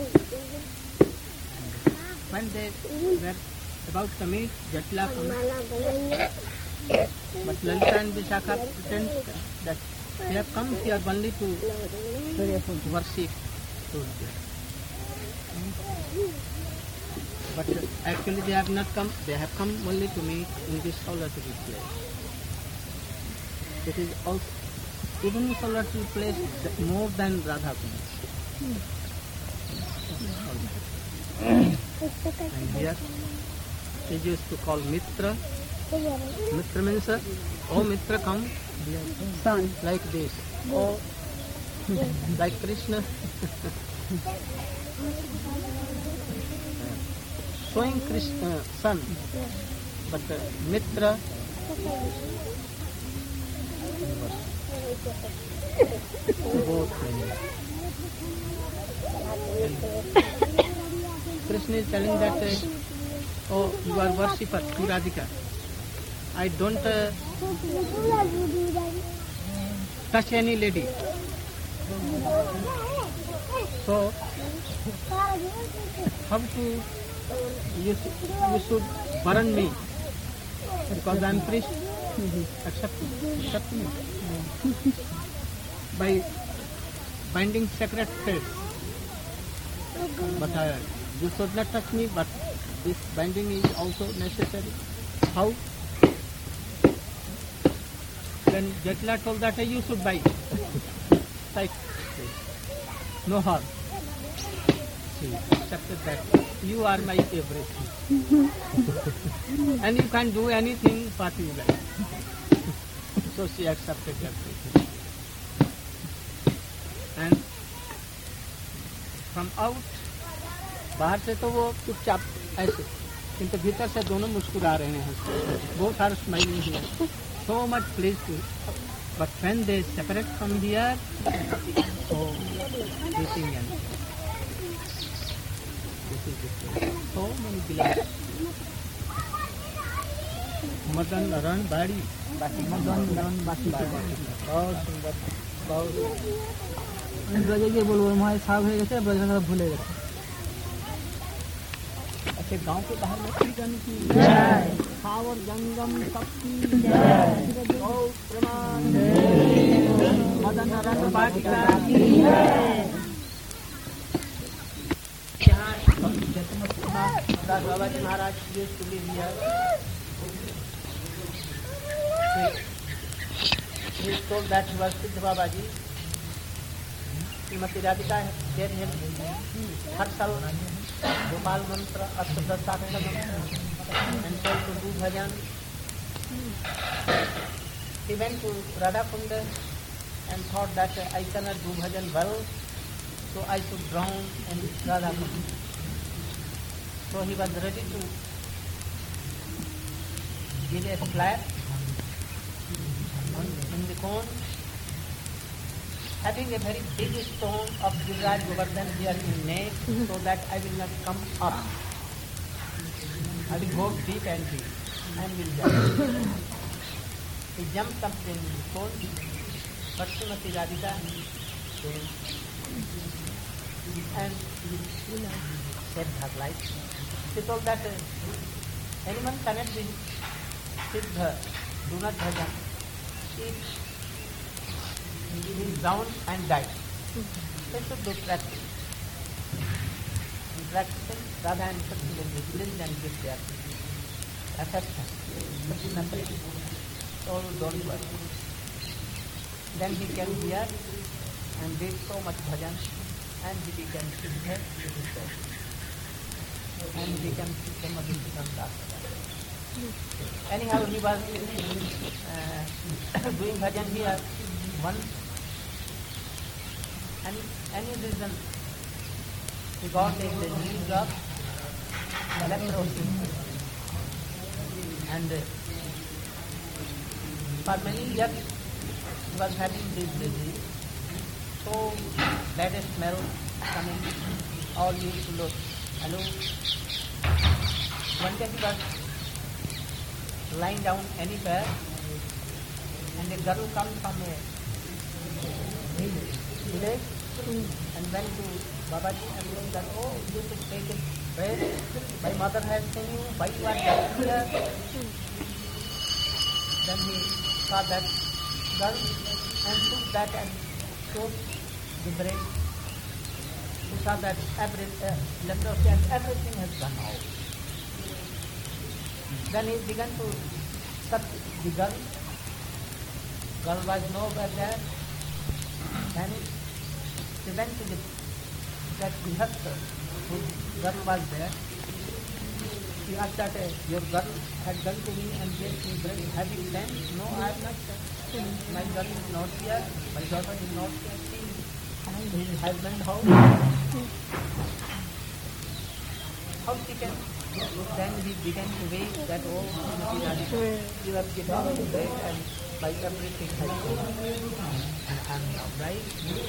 When they were about to meet, Jatla comes, but Lalita and Vishakha pretend that they have come here only to worship Surya. But actually they have not come, they have come only to meet in this solitary place. It is also, even solitary place more than Radha Kund. And here he used to call Mitra. Mitra means, uh, oh Mitra, come. Son. Like this. Oh, like Krishna. Showing Krishna, son. But uh, Mitra. Both meaning. Krishna is telling that, uh, oh, you are worshipper, you Radhika. I don't uh, touch any lady. So, how to, you, you should burn me because I am priest. Accept, accept me. By binding sacred threads. But uh, you should not touch me, but this binding is also necessary. How? Then Jatla told that uh, you should bind. Like no harm. She accepted that. You are my everything. And you can do anything what you like. So she accepted everything. And from out, बाहर से तो वो चुपचाप ऐसे, किंतु भीतर से दोनों मुस्कुरा रहे हैं. Both are smiling here. So much pleased to. But when they separate from here, oh, weeping and this is different. So many beloved. Madan रण बाड़ी मदन रण बाड़ी बहुत सुंदर बहुत ब्रजे बोलो हमारे साहब हो गए ब्रज भूले गए. अच्छे गांव के बाहर में जन की सावर जंगम शक्ति प्रमाण मदन रण बाड़ी बाबा जी महाराज used to live here. He told that he was Siddha Babaji. Srimati Radhika gave him हर साल गोपाल मंत्र अष्टदशाक्षर and told to do bhajan. He went to Radha Kunda and thought that I cannot do bhajan well, so I should drown in Radha Kunda. So he was ready to give a slap in the cone, having a very big stone of Giriraj Govardhan here in neck, so that I will not come up. I will go deep and deep and will jump. He jumped up in the stone, but Srimati Radhika came and saved her life. She told that uh, anyone cannot be Siddha, do not bhajan. If he is down and died, they should do practice. In practicing, Radha and Krishna will be pleased and give their affection. So don't worry. Then he came here and did so much bhajan, and he became Siddha, and he became Siddha Madhusudana. Anyhow, he was uh, doing bhajan here once, and any reason he got a disease of leprosy, and uh, for many years he was having this disease. So bad smell coming, all used to look. Hello. One day he was lying down anywhere, and a girl comes from a village and went to Babaji and told that, oh, you should take a rest. My mother has seen you, why you are lying here? Then he saw that girl and took that and soaked the brain. He saw that every uh, leprosy and everything has gone out. Then he began to touch the girl. Girl was nowhere there. Then he went to the that Grihastha, whose girl was there, he asked that uh, your girl had done to me and gave me bread. Have you done? No, I have not done. My girl is not here. My daughter is not here. She, his husband, how? How she can? Then he began to wait that, oh, you have given me bread and by everything has gone. And I am now right.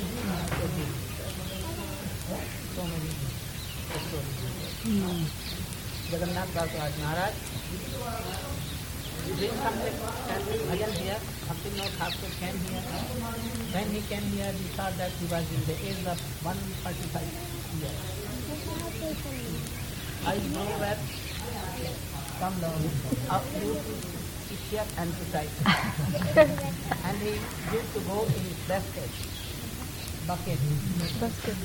So many stories. Jagannath Bhagavad Maharaj doing something and bhajan here, Bhaktivinoda Thakur came here. When he came here, we saw that he was in the age of one hundred forty-five years. I know where come down up to here and to side. And he used to go in his basket, bucket, basket.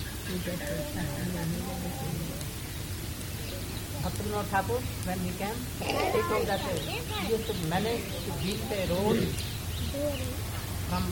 Bhaktivinoda Thakur, when he came, he told that he used to manage to build a road from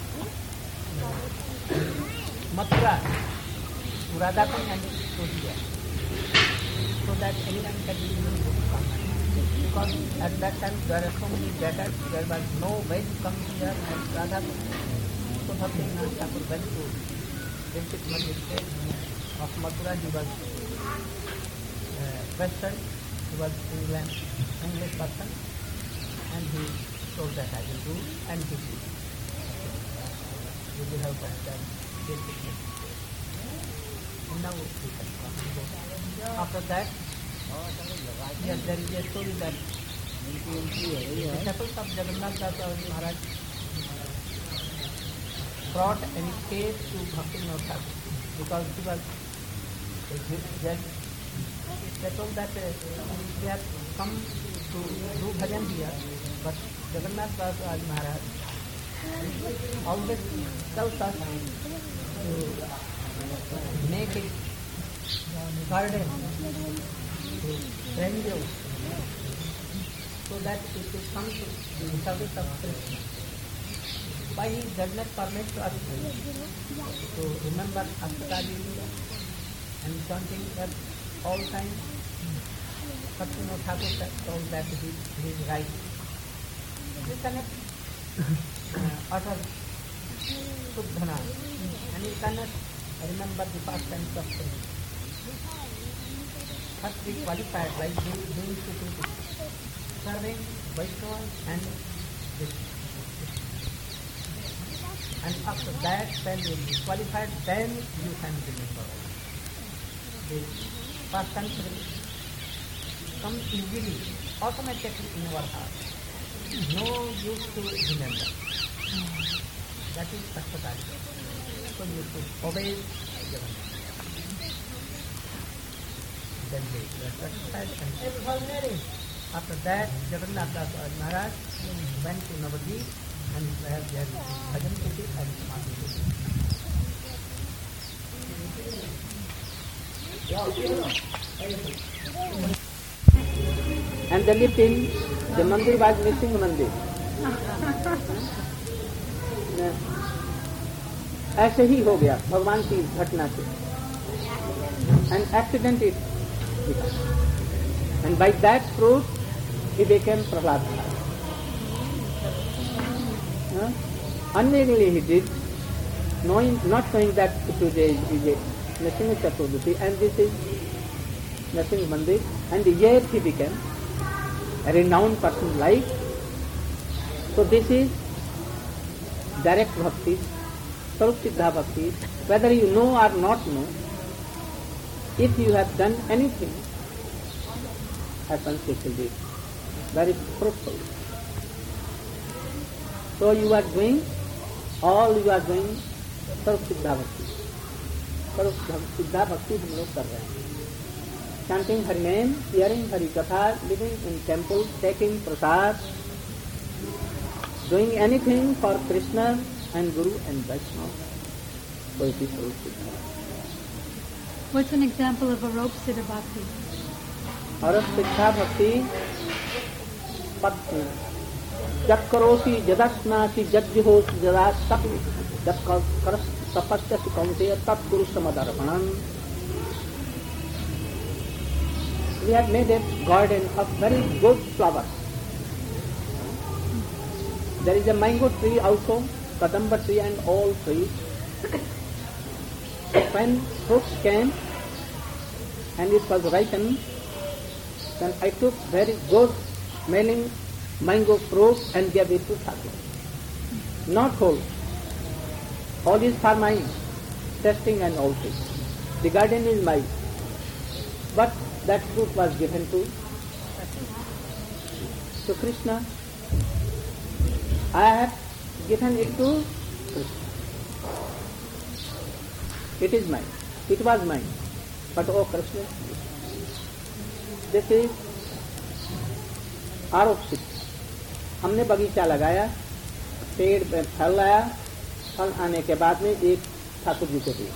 Mathura to Radhakund and to here, so that anyone can be able to come. Because at that time there are so many debtors, there was no way to come here and Radhakund. So Bhaktivinoda Thakur went to visit Mandir of Mathura. He was Western, he was England, English person, and he told that I will do, and he did. With the help of that basic necessity. And now we can come. After that, yes, there is a story that the disciples of Jagannath Das Maharaj brought an case to Bhaktivinoda Thakur because he was a judge. They told that uh, they have come to do bhajan here, but Jagannath Das Maharaj always tells us to make a garden to strangers so that it will come to the service of Krishna. Why he does not permit us to remember Ashtadhyayi and chanting at all times? Bhaktivinoda Thakur told that he, he is right. You cannot uh, utter Suddhana and you cannot remember the past tense of things. First be qualified by doing, doing two things, serving Vaishnava and this. And after that, when you will be qualified, then you can remember. The past tense will come easily, automatically in our heart. No use to remember. That is Ashtatadhyayi. So you should obey Jagannath. Then they were satisfied and everybody. After that, Jagannath Das Maharaj went to Navadvip and where there is bhajan city and Samadhi city. And they lived in the mandir was missing mandir. ऐसे ही हो गया भगवान की घटना से. An accident it became. And by that fruit he became Prahlad. Uh, unknowingly he did, knowing, not knowing that today is a Nrsimha Chaturdashi and this is Nrsimha Mandir, and yet he became a renowned person like. So this is direct bhakti, Sarup Siddha bhakti, whether you know or not know, if you have done anything, happens it will be very fruitful. So you are doing, all you are doing Sarup Siddha bhakti. Sarup Siddha bhakti hum log kar rahe hain. Chanting Hari name, hearing Hari Katha, living in temples, taking prasad, doing anything for Krishna and Guru and Vaishnava. So it is Sarup Siddha. What's an example of a rope siddha bhakti? Sarup Siddha bhakti, Patna. Jat karosi jadasnasi jadjihosi jadat sapi jat karas tapasya sukaunteya tat kuru samadarpanam. We have made a garden of very good flowers. There is a mango tree also, kadamba tree and all trees. When fruits came and it was ripened, then I took very good smelling mango fruit and gave it to Thakur. Not whole. All is for mine, testing and all things. The garden is mine. But that fruit was given to, to Krishna. I have given it to Krishna. It is mine. It was mine. But oh Krishna, this is आरोपित. हमने बगीचा लगाया, पेड़ पे फल लाया, फल आने के बाद में एक ठाकुर जी को दे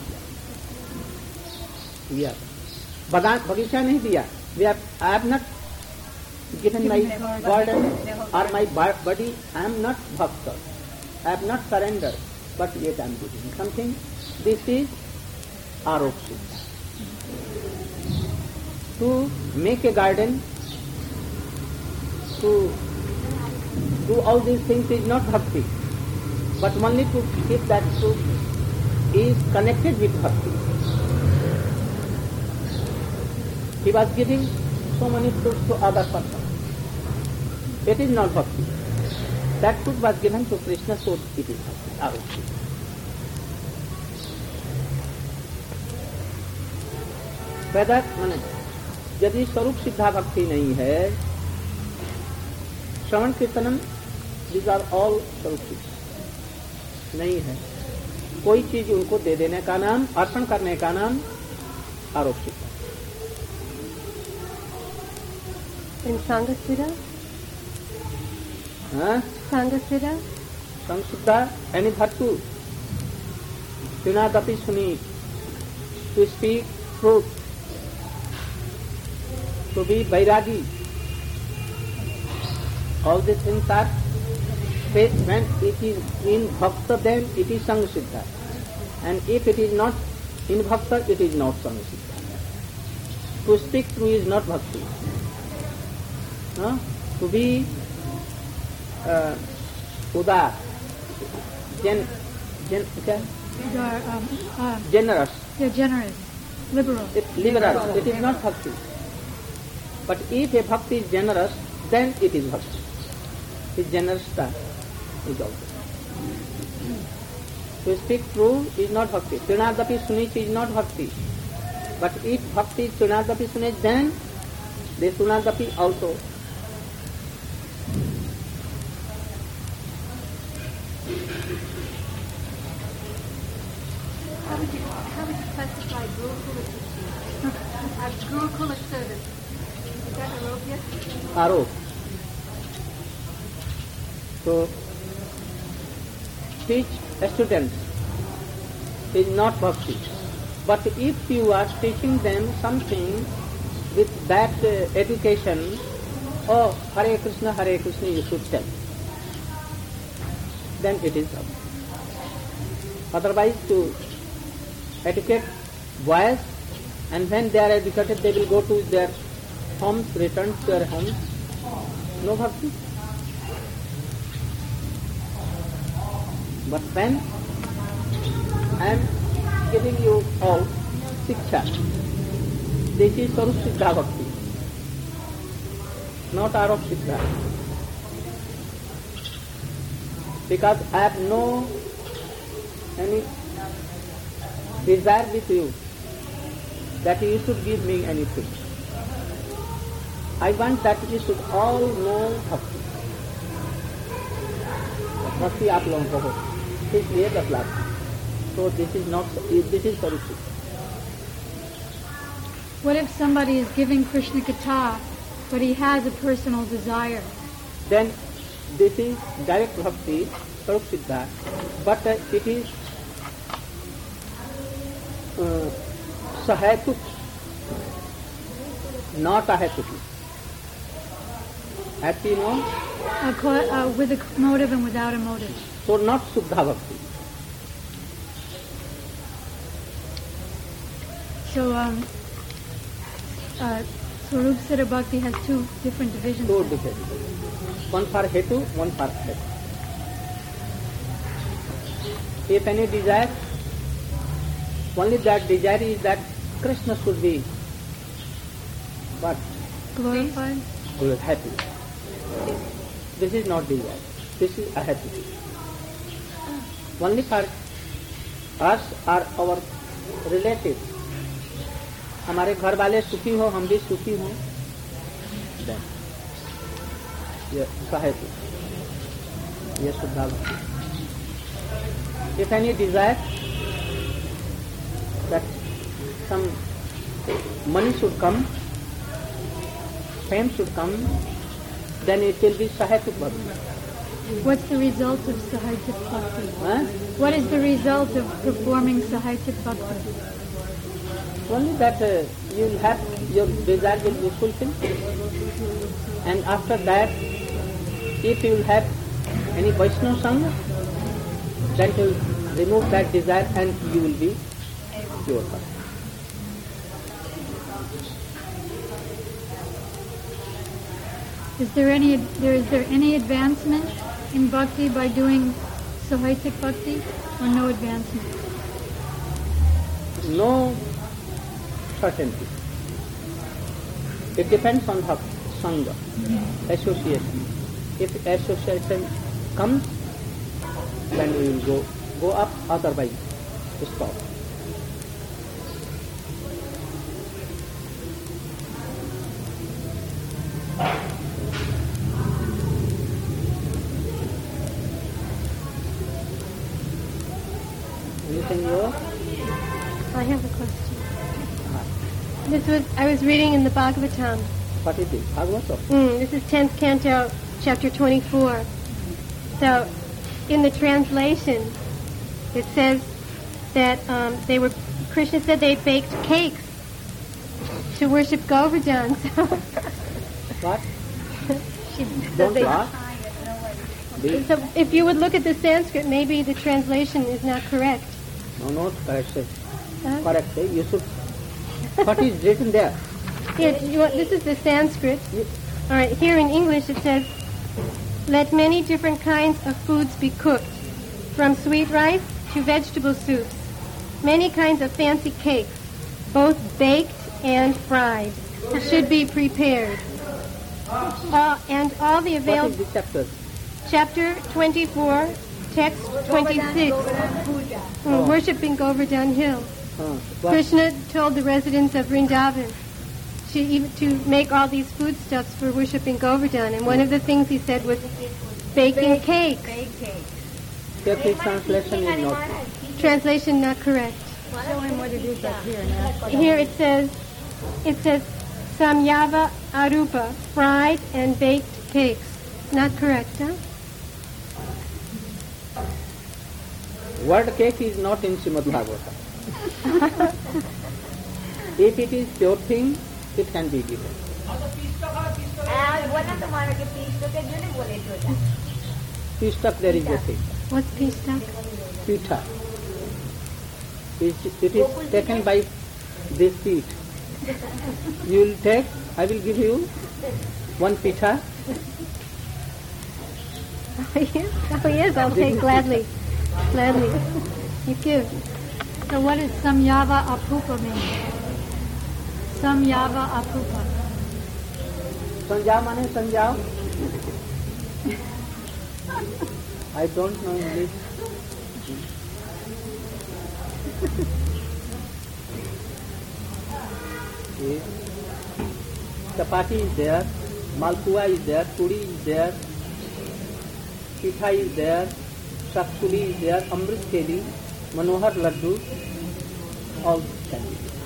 दिया. बगीचा नहीं दिया. We have, I have not given my garden or my body. I am not bhakta. I have not surrendered, but yet I am giving something. This is aropsit. To make a garden, to do all these things is not bhakti, but only to keep that fruit is connected with bhakti. He was giving so many fruits to other persons. It is not bhakti. That fruit was given to Krishna, so it is bhakti. Aropsit. Whether यदि स्वरूप सिद्धा भक्ति नहीं है, श्रवण कीर्तनम, these are all स्वरूप सिद्ध नहीं है, कोई चीज उनको दे देने का नाम, अर्पण करने का नाम आरोप सिद्ध. Sangasira? Huh? Sangasira? Samsutta, any bhattu, sunadapi suni, to speak truth, to be vairagi. All these things are, when it is in bhakta, then it is Sangasiddha. And if it is not in bhakta, it is not Sangasiddha. To speak true is not bhakti. Huh? To be uh, udar, gen, gen, okay? You're, um, um, generous. You're generous, liberal. It, liberal. It is not bhakti. But if a bhakti is generous, then it is bhakti. His generosity is also. To speak true is not bhakti. Trinadapi sunich is not bhakti. But if bhakti is Trinadapi sunich, then the Trinadapi also. How would you, how would you classify Gurukula teaching as Gurukula service? Is that aropya? Arop. So, teach students is not bhakti. But if you are teaching them something with that uh, education, oh, Hare Krishna, Hare Krishna, you should tell, then it is bhakti. Otherwise, to educate boys, and when they are educated, they will go to their homes, return to their homes. No bhakti. But when I am giving you all Siksha, this is Swarup Siddha Bhakti, not Arop Siddha. Because I have no any desire with you that you should give me anything. I want that you should all know Bhakti. Bhakti आप लोगों को हो, इसलिए दस lakh. So this is not, this is Swarup Siddha. What if somebody is giving Krishna Katha, but he has a personal desire? Then this is direct Bhakti, Swarup Siddha, but uh, it is uh, Sahetuk, not Ahetuki. As you know, Uh, co- uh, with a motive and without a motive. so not Suddha Bhakti. So, um, uh, Swarup Siddha Bhakti has two different divisions. Two different. One for hetu, one for hetu. If any desire, only that desire is that Krishna should be what? Glorified? Happy. This is not desire. This is a happy. Only for us or our relatives. हमारे घर वाले सुखी हो, हम भी सुखी हो. Then, ये सहायता, ये शुद्धा भक्ति. If any desire that some money should come, fame should come, then it will be sahayatik bhakti. What's the result of Sahajic Bhakti? Huh? What is the result of performing Sahajic Bhakti? Only that uh, you will have, your desire will be fulfilled. And after that, if you will have any Vaishnava Sangha, then you will remove that desire and you will be purified. Is there any there is there any advancement in bhakti by doing Sahajic Bhakti, or no advancement? No certainty. It depends on the Sangha, association. If association comes, then we will go, go up, otherwise stop. Anything more? I have a question. This was I was reading in the Bhagavatam. What is it? Bhagavatam? Mm, this is tenth canto, chapter twenty-four. So, in the translation, it says that um, they were. Krishna said they baked cakes to worship Govardhan. So What? she, Don't they, laugh. Be- So, if you would look at the Sanskrit, maybe the translation is not correct. No, not correct. sir. Huh? Correct. sir. You should. What is written there? Yeah, you want, this is the Sanskrit. All right, here in English it says, let many different kinds of foods be cooked, from sweet rice to vegetable soups, many kinds of fancy cakes, both baked and fried, should be prepared. Uh, and all the What available... is the chapter? Chapter twenty-four, text twenty-six, mm, worshipping Govardhan Hill. Uh, what? Krishna told the residents of Vrindavan to, even, to make all these foodstuffs for worshipping Govardhan, and one of the things he said was baking cakes. Careful translation is not. Translation not correct. Show him what it is up here now. Here it says, it says samyava arupa, fried and baked cakes. Not correct, huh? Word cake is not in Srimad Bhagavatam. If it is pure thing, it can be given. Pistak, there is a thing. What's pistak? Pitha. It, it is taken by this feet. You will take, I will give you one pitha. Oh yes, oh, yes I'll take gladly. Gladly. You give. So what does samyava apupa mean? Samyava apupa. Sanjao mane sanjao. I don't know English. Okay. Chapati is there, malpua is there, puri is there, pitha is there, shaksuli is there, amrit keli, manohar laddu, all can be there.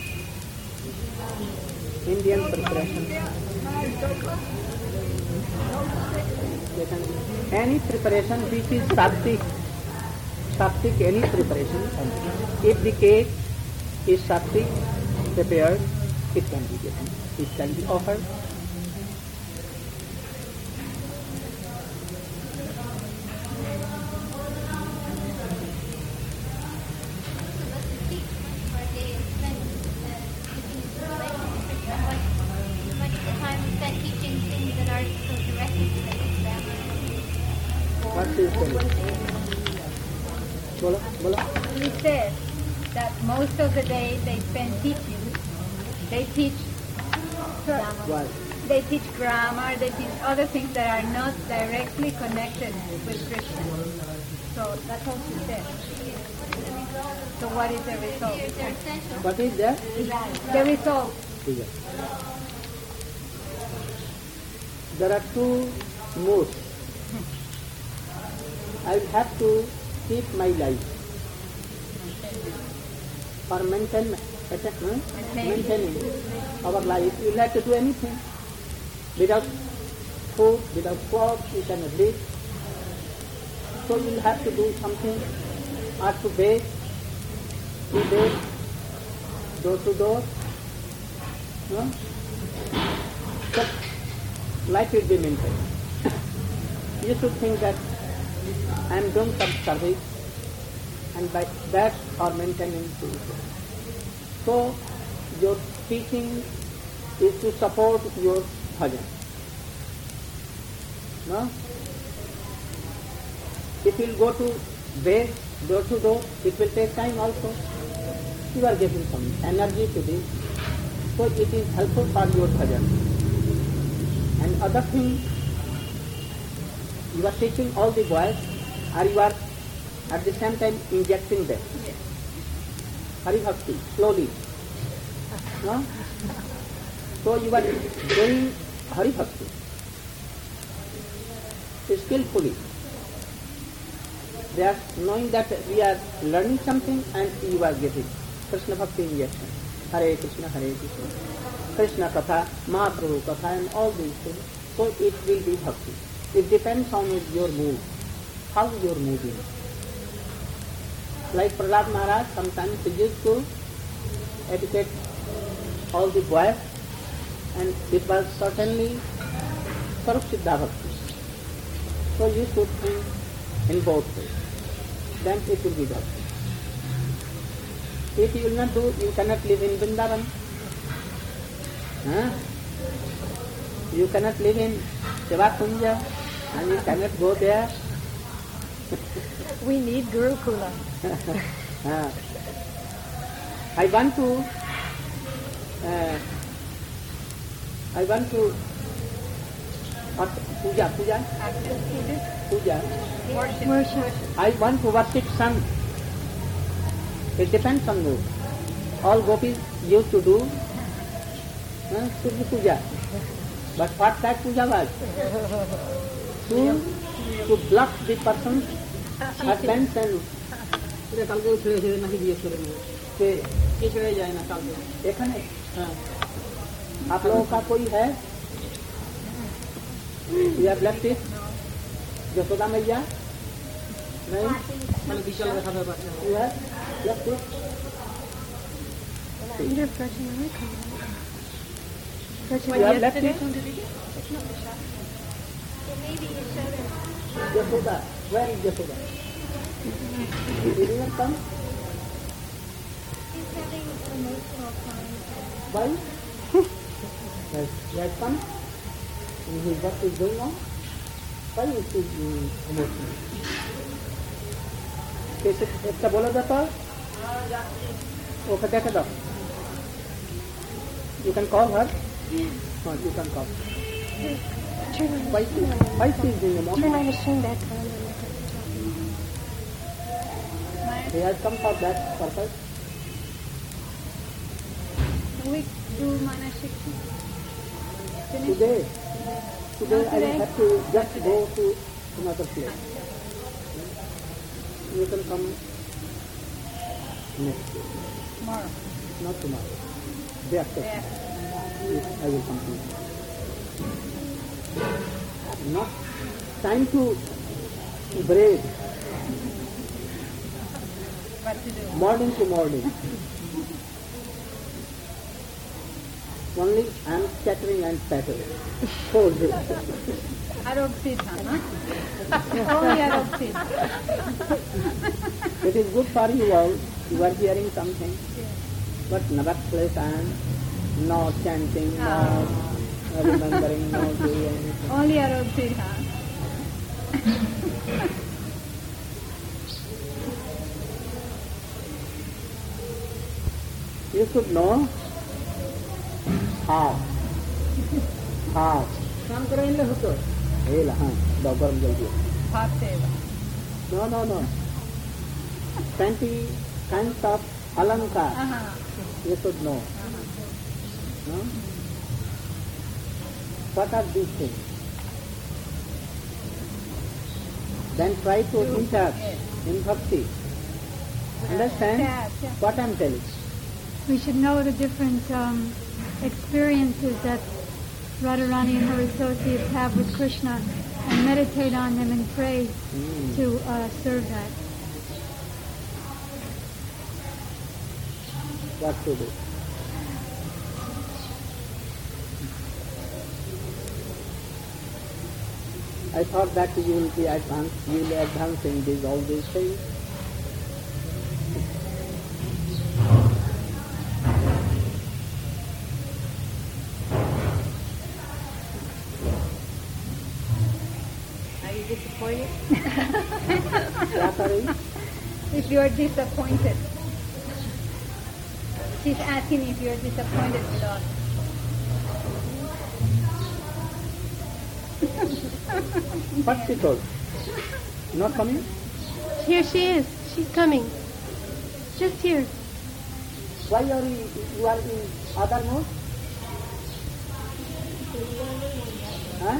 Indian preparation. Any preparation which is sattvic, sattvic any preparation can be. If the cake is sattvic prepared, it can be given. It can be offered. they're teaching things that are so directly related to them. What is it? Bola, bola. He says that most of the day they spend teaching. They teach Why? they teach grammar, they teach other things that are not directly connected with Krishna. So that's all she said. So what is the result? What is that? The result. Yes. There are two modes. I have to keep my life for maintain, maintaining our life. You have to do anything. Without food, without clothes, you cannot live. So you have to do something, or to bathe, to bathe, door to door. No? But life will be maintained. You should think that I am doing some service, and by that or maintaining food. So your teaching is to support your bhajan. No? If you go to base, door to door, it will take time also. You are giving some energy to this. So it is helpful for your bhajan. And other thing, you are teaching all the boys, or you are at the same time injecting them. Yes. Hari Bhakti, slowly. No? So you are doing Hari Bhakti skillfully. They are knowing that we are learning something and you are getting Krishna Bhakti injection. Hare Krishna, Hare Krishna. Krishna Katha, Mahaprabhu Katha and all these things. So it will be Bhakti. It depends on your mood. How you are moving. Like Prahlad Maharaj, sometimes he used to educate all the boys, and it was certainly Sarup Siddha Bhakti. So you should think in both ways. Then it will be Bhakti. If you will not do, you cannot live in Vrindavan. Huh? You cannot live in Shivakunja, and you cannot go there. We need Gurukula. uh, I want to uh, I want to what, puja, puja, puja. Worship. Worship. I want to worship sun. It depends on mood. All gopis used to do uh, Surya puja. But what that puja was? To, to block the person's husbands and ये चले जाए ना काल एखने आप लोगों का कोई है या ब्लड टेस्ट यशोदा मैया नहीं मैंने विशाल रखा था बच्चा you have blood test You're brushing my car. Brushing you have blood yesterday. test Maybe you should have. Yashoda where is Yashoda did he not come He's having emotional times. why yes he has come and his what is going on why is he emotional कैसे इसका बोला जाता है वो कहते हैं दो you can call her no you can call why she why she is doing emotional Turn my machine back on. he has come for that purpose We do Manashik. today today I will have to just go to another place you can come next day Tomorrow. not tomorrow day after Yeah. I will come to you. Not time to break What to do? morning to morning only I am scattering and spattering whole day Arogsid, huh? Only Arogsid. it is good for you all you are hearing something but nevertheless I am not chanting not remembering, no doing anything. Only Arodhya, huh? You should know how. How. काम करायला होतं. हे लहान doctor जल्दी. Bhavdeva. No, no, no. Twenty kinds of alankar. Uh-huh. You should know. No? What are these things? Then try to enter in bhakti. Understand Yeah, yeah. what I am telling? We should know the different um, experiences that Radharani and her associates have with Krishna and meditate on them and pray Hmm. to uh, serve that. What to do? I thought that you will be advanced, you will advance in these, all these things. Are you disappointed? What are you? If you are disappointed. She's asking if you are disappointed with us. What she told? Not coming? Here she is. She's coming. Just here. Why are you, you are in other mode? Huh?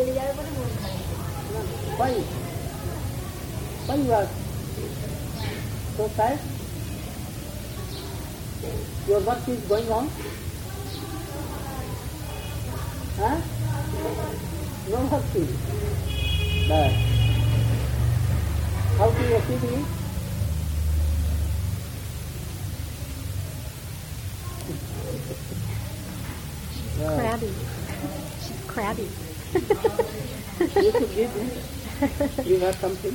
Why? Why you are so sad? Your work is going on? Huh? No work is. But how do you achieve it? Yeah. Crabby. She's crabby. You should give me. You have something?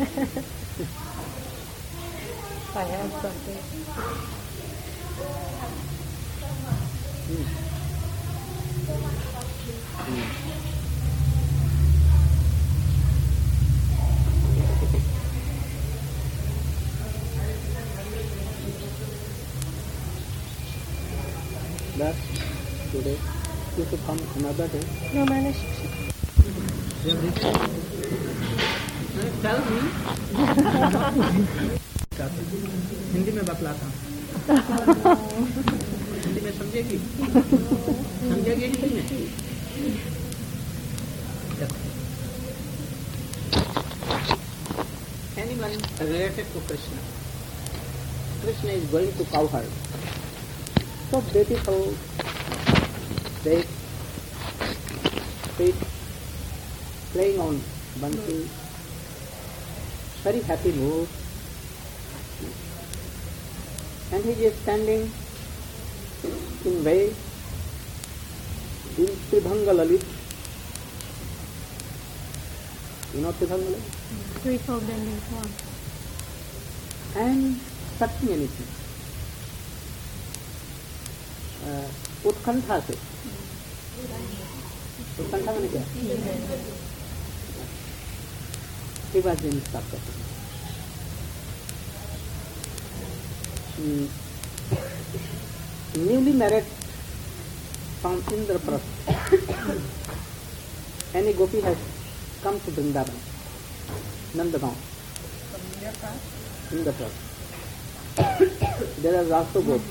I have something. Hmm. Hmm. But today you should come another day. No, Manish. Tell me. Hindi में बतलाता हूँ. हिंदी में समझेगी? समझेगी कि नहीं? Anyone related to Krishna? Krishna is going to cowherd. So beautiful. They feet playing on bansi. Very happy mood. And he is standing in way in Tribhanga Lalit. You know Tribhanga Lalit? Threefold bending form. And touching anything. Uh, उत्कंठा से. उत्कंठा मैंने क्या? He was in Sakka. Mm. Newly married from Indraprastha. Any gopi has come to Vrindavan, Nandagaon, Indraprastha. There are also gopi.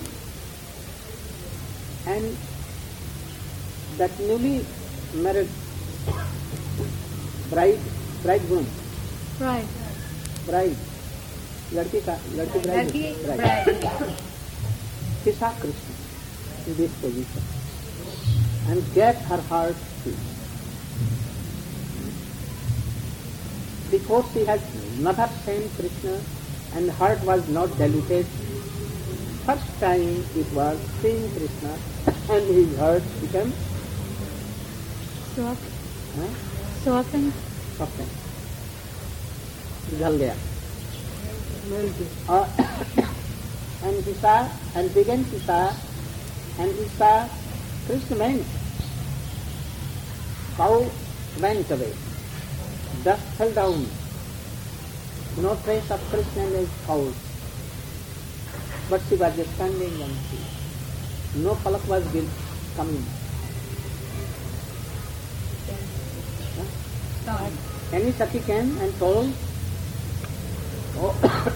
And that newly married bride, bridegroom, Right. bride, लड़की का लड़की bride, Laki, bride. bride. She saw Krishna in this position and get her heart filled. Before she had never seen Krishna and heart was not diluted. First time it was seeing Krishna and his heart became Soft. huh, Softened. softened. जल गया. Uh, and he saw and began to saw and he saw Krishna meant cow went away. Dust fell down. No trace of Krishna in his house. But she was just standing on sea. No palak was built, coming. Huh? Any sati came and told, oh,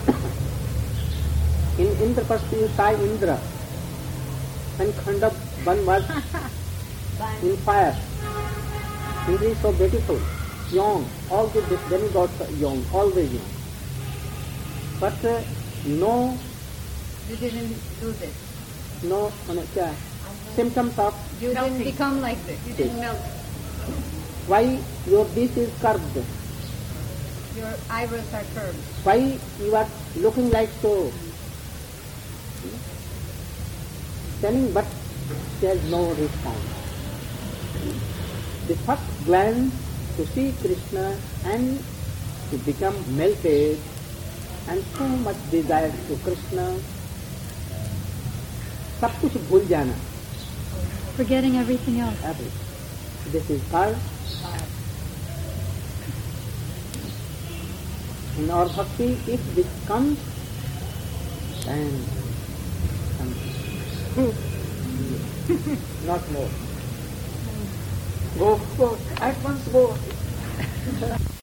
in Indraprastha you saw Indra, and Khanda Ban was in fire. Indra is so beautiful, young, all the demigods are young, always young. But uh, no, You didn't do this. no uh, symptoms of You didn't become like this. You didn't melt. why your dish is curved, Your eyebrows are curved. why you are looking like so. Telling, but she has no response. The first glance to see Krishna and to become melted and so much desire to Krishna, सब कुछ भूल जाना. Forgetting everything else. Everything. This is called in our bhakti. If this comes, then comes. Not more. Go, go, at once go.